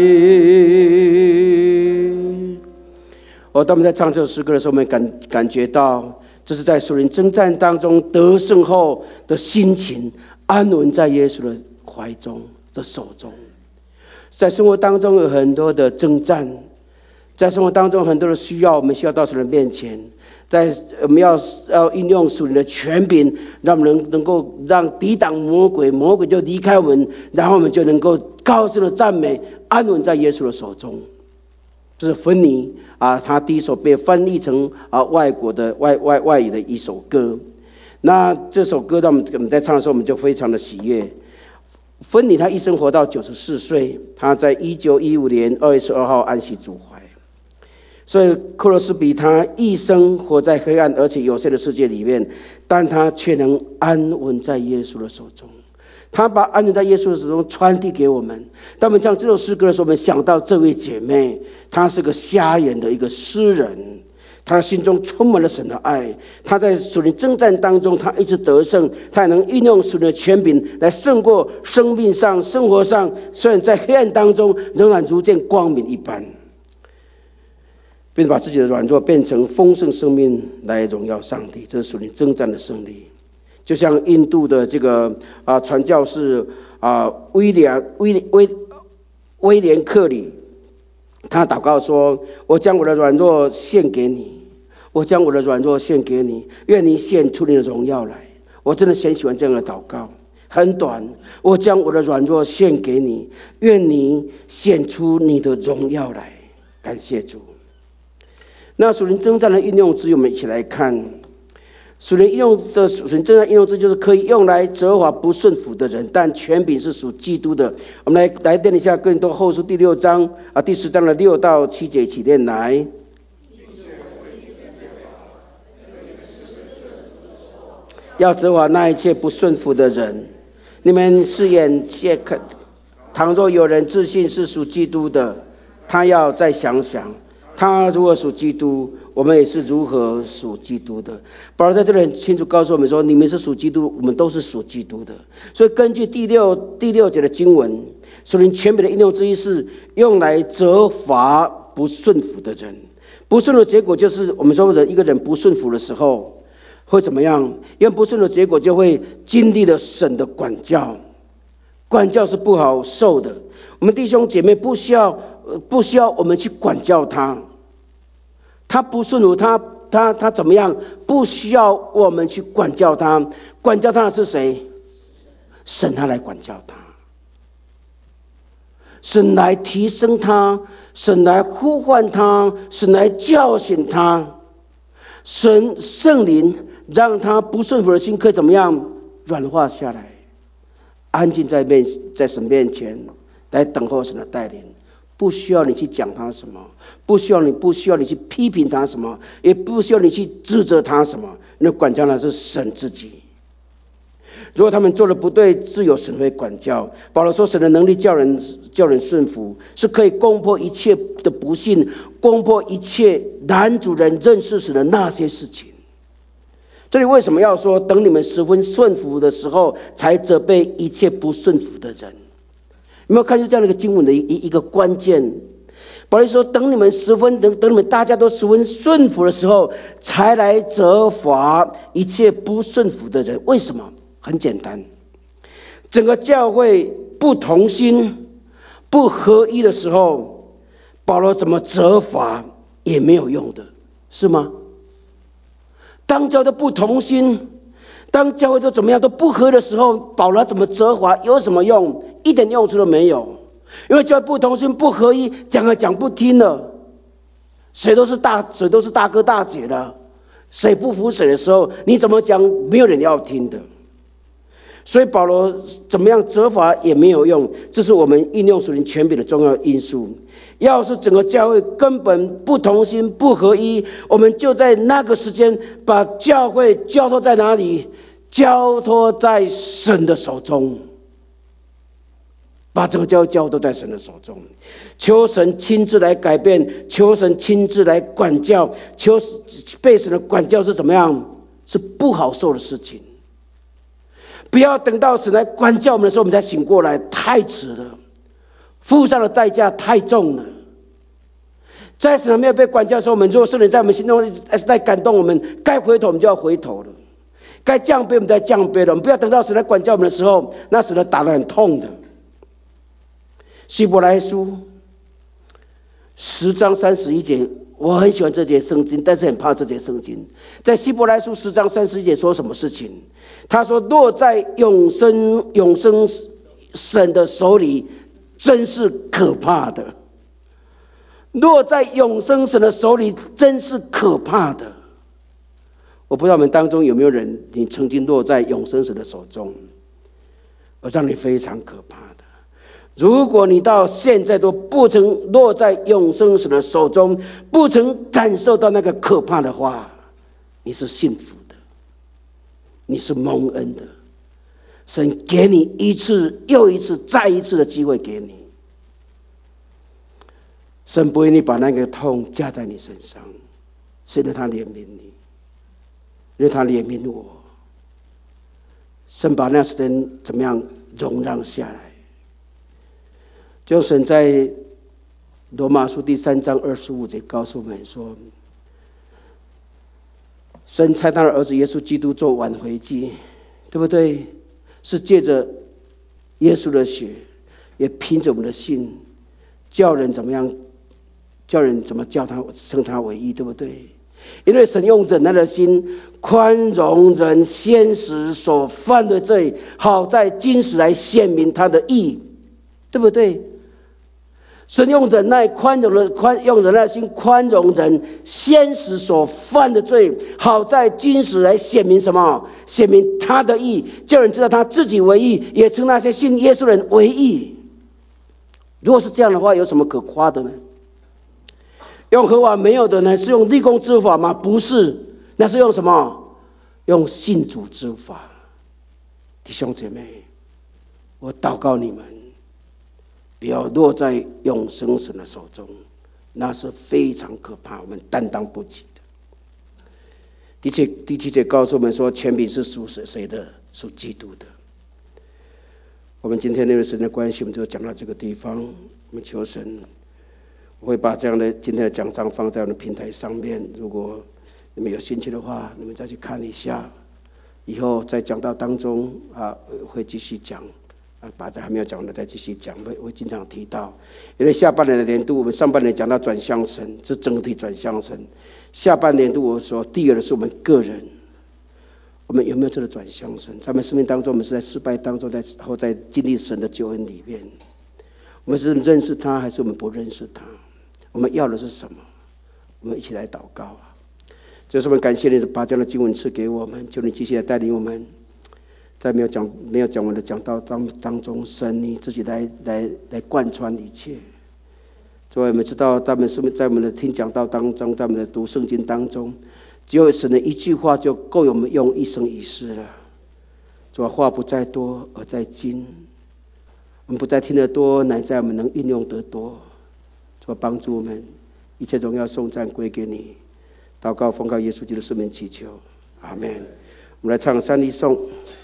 息。哦，当我们在唱这首诗歌的时候，我们感感觉到这是在属灵征战当中得胜后的心情，安稳在耶稣的怀中的手中。在生活当中有很多的征战，在生活当中很多的需要，我们需要到神的面前，在我们要要运用属灵的权柄，让我们能能够让抵挡魔鬼，魔鬼就离开我们，然后我们就能够高声的赞美，安稳在耶稣的手中。这是芬尼啊，他第一首被翻译成啊外国的外外外语的一首歌。那这首歌当我们我们在唱的时候，我们就非常的喜悦。芬尼他一生活到九十四岁，他在一九一五年二月十二号安息主怀。所以克罗斯比他一生活在黑暗而且有限的世界里面，但他却能安稳在耶稣的手中。他把安稳在耶稣的手中传递给我们。当我们唱这首诗歌的时候，我们想到这位姐妹，她是个瞎眼的一个诗人，她的心中充满了神的爱。她在属灵征战当中，她一直得胜，她也能运用属灵的权柄来胜过生命上、生活上，虽然在黑暗当中，仍然如见光明一般，并把自己的软弱变成丰盛生命来荣耀上帝。这是属灵征战的胜利。就像印度的这个啊传教士啊威廉威威威廉克里，他祷告说：“我将我的软弱献给你，我将我的软弱献给你，愿你显出你的荣耀来。”我真的很喜欢这样的祷告，很短。我将我的软弱献给你，愿你显出你的荣耀来。感谢主。那属灵征战的运用之，我们一起来看。属灵应用的属灵征战应用之，就是可以用来责罚不顺服的人，但权柄是属基督的。我们来来念一下哥林多后书第六章啊第十章的六到七节，一起念来。要责罚那一切不顺服的人。你们是眼切看，倘若有人自信是属基督的，他要再想想，他如果属基督，我们也是如何属基督的。保罗在这里很清楚告诉我们说，你们是属基督，我们都是属基督的。所以根据第六第六节的经文，属灵权柄的应用之一是用来责罚不顺服的人。不顺的结果就是我们说的一个人不顺服的时候会怎么样？因为不顺的结果就会经历了神的管教，管教是不好受的。我们弟兄姐妹不需要不需要我们去管教他，他不顺服，他他他怎么样？不需要我们去管教他，管教他的是谁？神他来管教他，神来提升他，神来呼唤他，神来叫醒他，神圣灵让他不顺服的心可以怎么样软化下来，安静在面在神面前来等候神的带领。不需要你去讲他什么，不需要你不需要你去批评他什么，也不需要你去指责他什么，那管教的是神自己。如果他们做的不对，自有神会管教。保罗说，神的能力叫人叫人顺服，是可以攻破一切的不信，攻破一切拦阻人认识神的那些事情。这里为什么要说等你们十分顺服的时候，才责备一切不顺服的人？有没有看出这样的一个经文的一一个关键？保罗说，等你们十分等等你们大家都十分顺服的时候，才来责罚一切不顺服的人。为什么？很简单，整个教会不同心、不合一的时候，保罗怎么责罚也没有用的，是吗？当教会不同心，当教会都怎么样都不合的时候，保罗怎么责罚有什么用？一点用处都没有。因为教会不同心、不合一，讲了讲不听了，谁都是大谁都是大哥大姐的，谁不服谁的时候，你怎么讲没有人要听的。所以保罗怎么样责罚也没有用，这是我们应用属灵权柄的重要因素。要是整个教会根本不同心、不合一，我们就在那个时间把教会交托在哪里？交托在神的手中，把整个教会交托在神的手中，求神亲自来改变，求神亲自来管教，求被神的管教是怎么样？是不好受的事情。不要等到神来管教我们的时候，我们才醒过来，太迟了，付上的代价太重了。在神还没有被管教的时候，我们如果圣灵在我们心中在感动我们，该回头我们就要回头了，该降卑我们再降卑了。我们不要等到神来管教我们的时候，那神来打得很痛的。希伯来书十章三十一节，我很喜欢这节圣经，但是很怕这节圣经。在希伯来书十章三十一节说什么事情？他说，落在永生永生神的手里，真是可怕的。落在永生神的手里，真是可怕的。我不知道我们当中有没有人，你曾经落在永生神的手中，而让你非常可怕的。如果你到现在都不曾落在永生神的手中，不曾感受到那个可怕的话，你是幸福的，你是蒙恩的。神给你一次又一次再一次的机会给你，神不愿意把那个痛加在你身上，是因为他怜悯你，因为他怜悯我。神把那时间怎么样容让下来？就神在罗马书第三章二十五节告诉我们说，神差他的儿子耶稣基督做挽回祭，对不对？是借着耶稣的血，也凭着我们的信，叫人怎么样？叫人怎么叫他称他为义，对不对？因为神用忍耐的心宽容人先时所犯的罪，好在今时来显明他的义，对不对？神用忍耐宽容的宽用忍耐的心宽容人先时所犯的罪，好在今时来显明什么？显明他的义，叫人知道他自己为义，也称那些信耶稣的人为义。如果是这样的话，有什么可夸的呢？用合法没有的呢？是用立功之法吗？不是，那是用什么？用信主之法。弟兄姐妹，我祷告你们，不要落在永生神的手中，那是非常可怕，我们担当不起的。第七第七节告诉我们说，权柄是属谁的？属基督的。我们今天因为神的关系，我们就讲到这个地方。我们求神，我会把这样的今天的讲章放在我们的平台上面。如果你们有兴趣的话，你们再去看一下。以后在讲道当中啊，会继续讲啊，把这还没有讲完的再继续讲，我我经常提到，因为下半年的年度，我们上半年讲到转向神，是整体转向神。下半年度我说，第二的是我们个人，我们有没有这个转向神？在我们生命当中，我们是在失败当中，在或在经历神的救恩里面，我们是认识他，还是我们不认识他？我们要的是什么？我们一起来祷告啊！这是我们感谢你把这样的经文赐给我们，求你继续来带领我们。在没有讲没有讲完的讲道当当中，神你自己来来来贯穿一切。主啊，我们知道，在我们生命，在我们的听讲道当中，在我们的读圣经当中，只有神的一句话就够我们用一生一世了。主啊，话不在多，而在精。我们不再听得多，乃在我们能运用得多。主啊，帮助我们，一切荣耀颂赞归给你。祷告奉靠耶稣基督圣名祈求，阿们。我们来唱三一颂。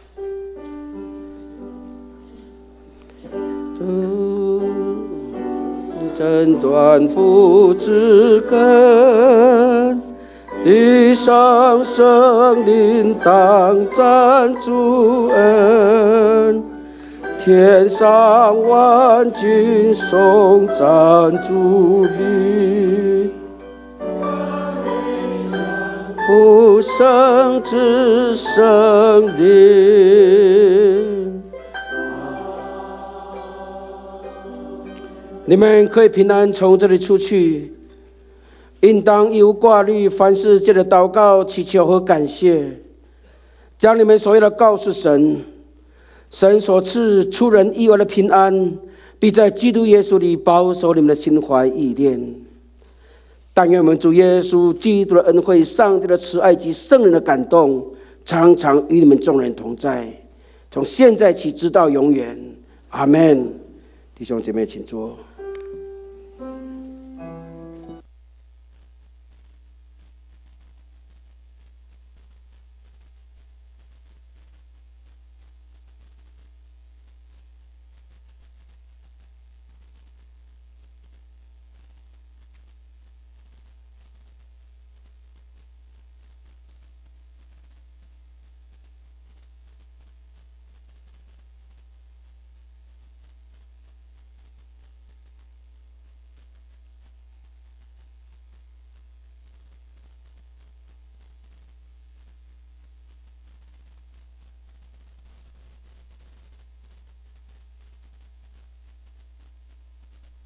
诊断父之根，地上生灵当赞主恩，天上万军颂赞主名，父生之圣灵。你们可以平安从这里出去，应当一无挂虑，凡事借着祷告、祈求和感谢，将你们所有的告诉神。神所赐出人意外的平安，必在基督耶稣里保守你们的心怀意念。但愿我们主耶稣基督的恩惠、上帝的慈爱及圣灵的感动，常常与你们众人同在，从现在起直到永远。阿们。弟兄姐妹，请坐。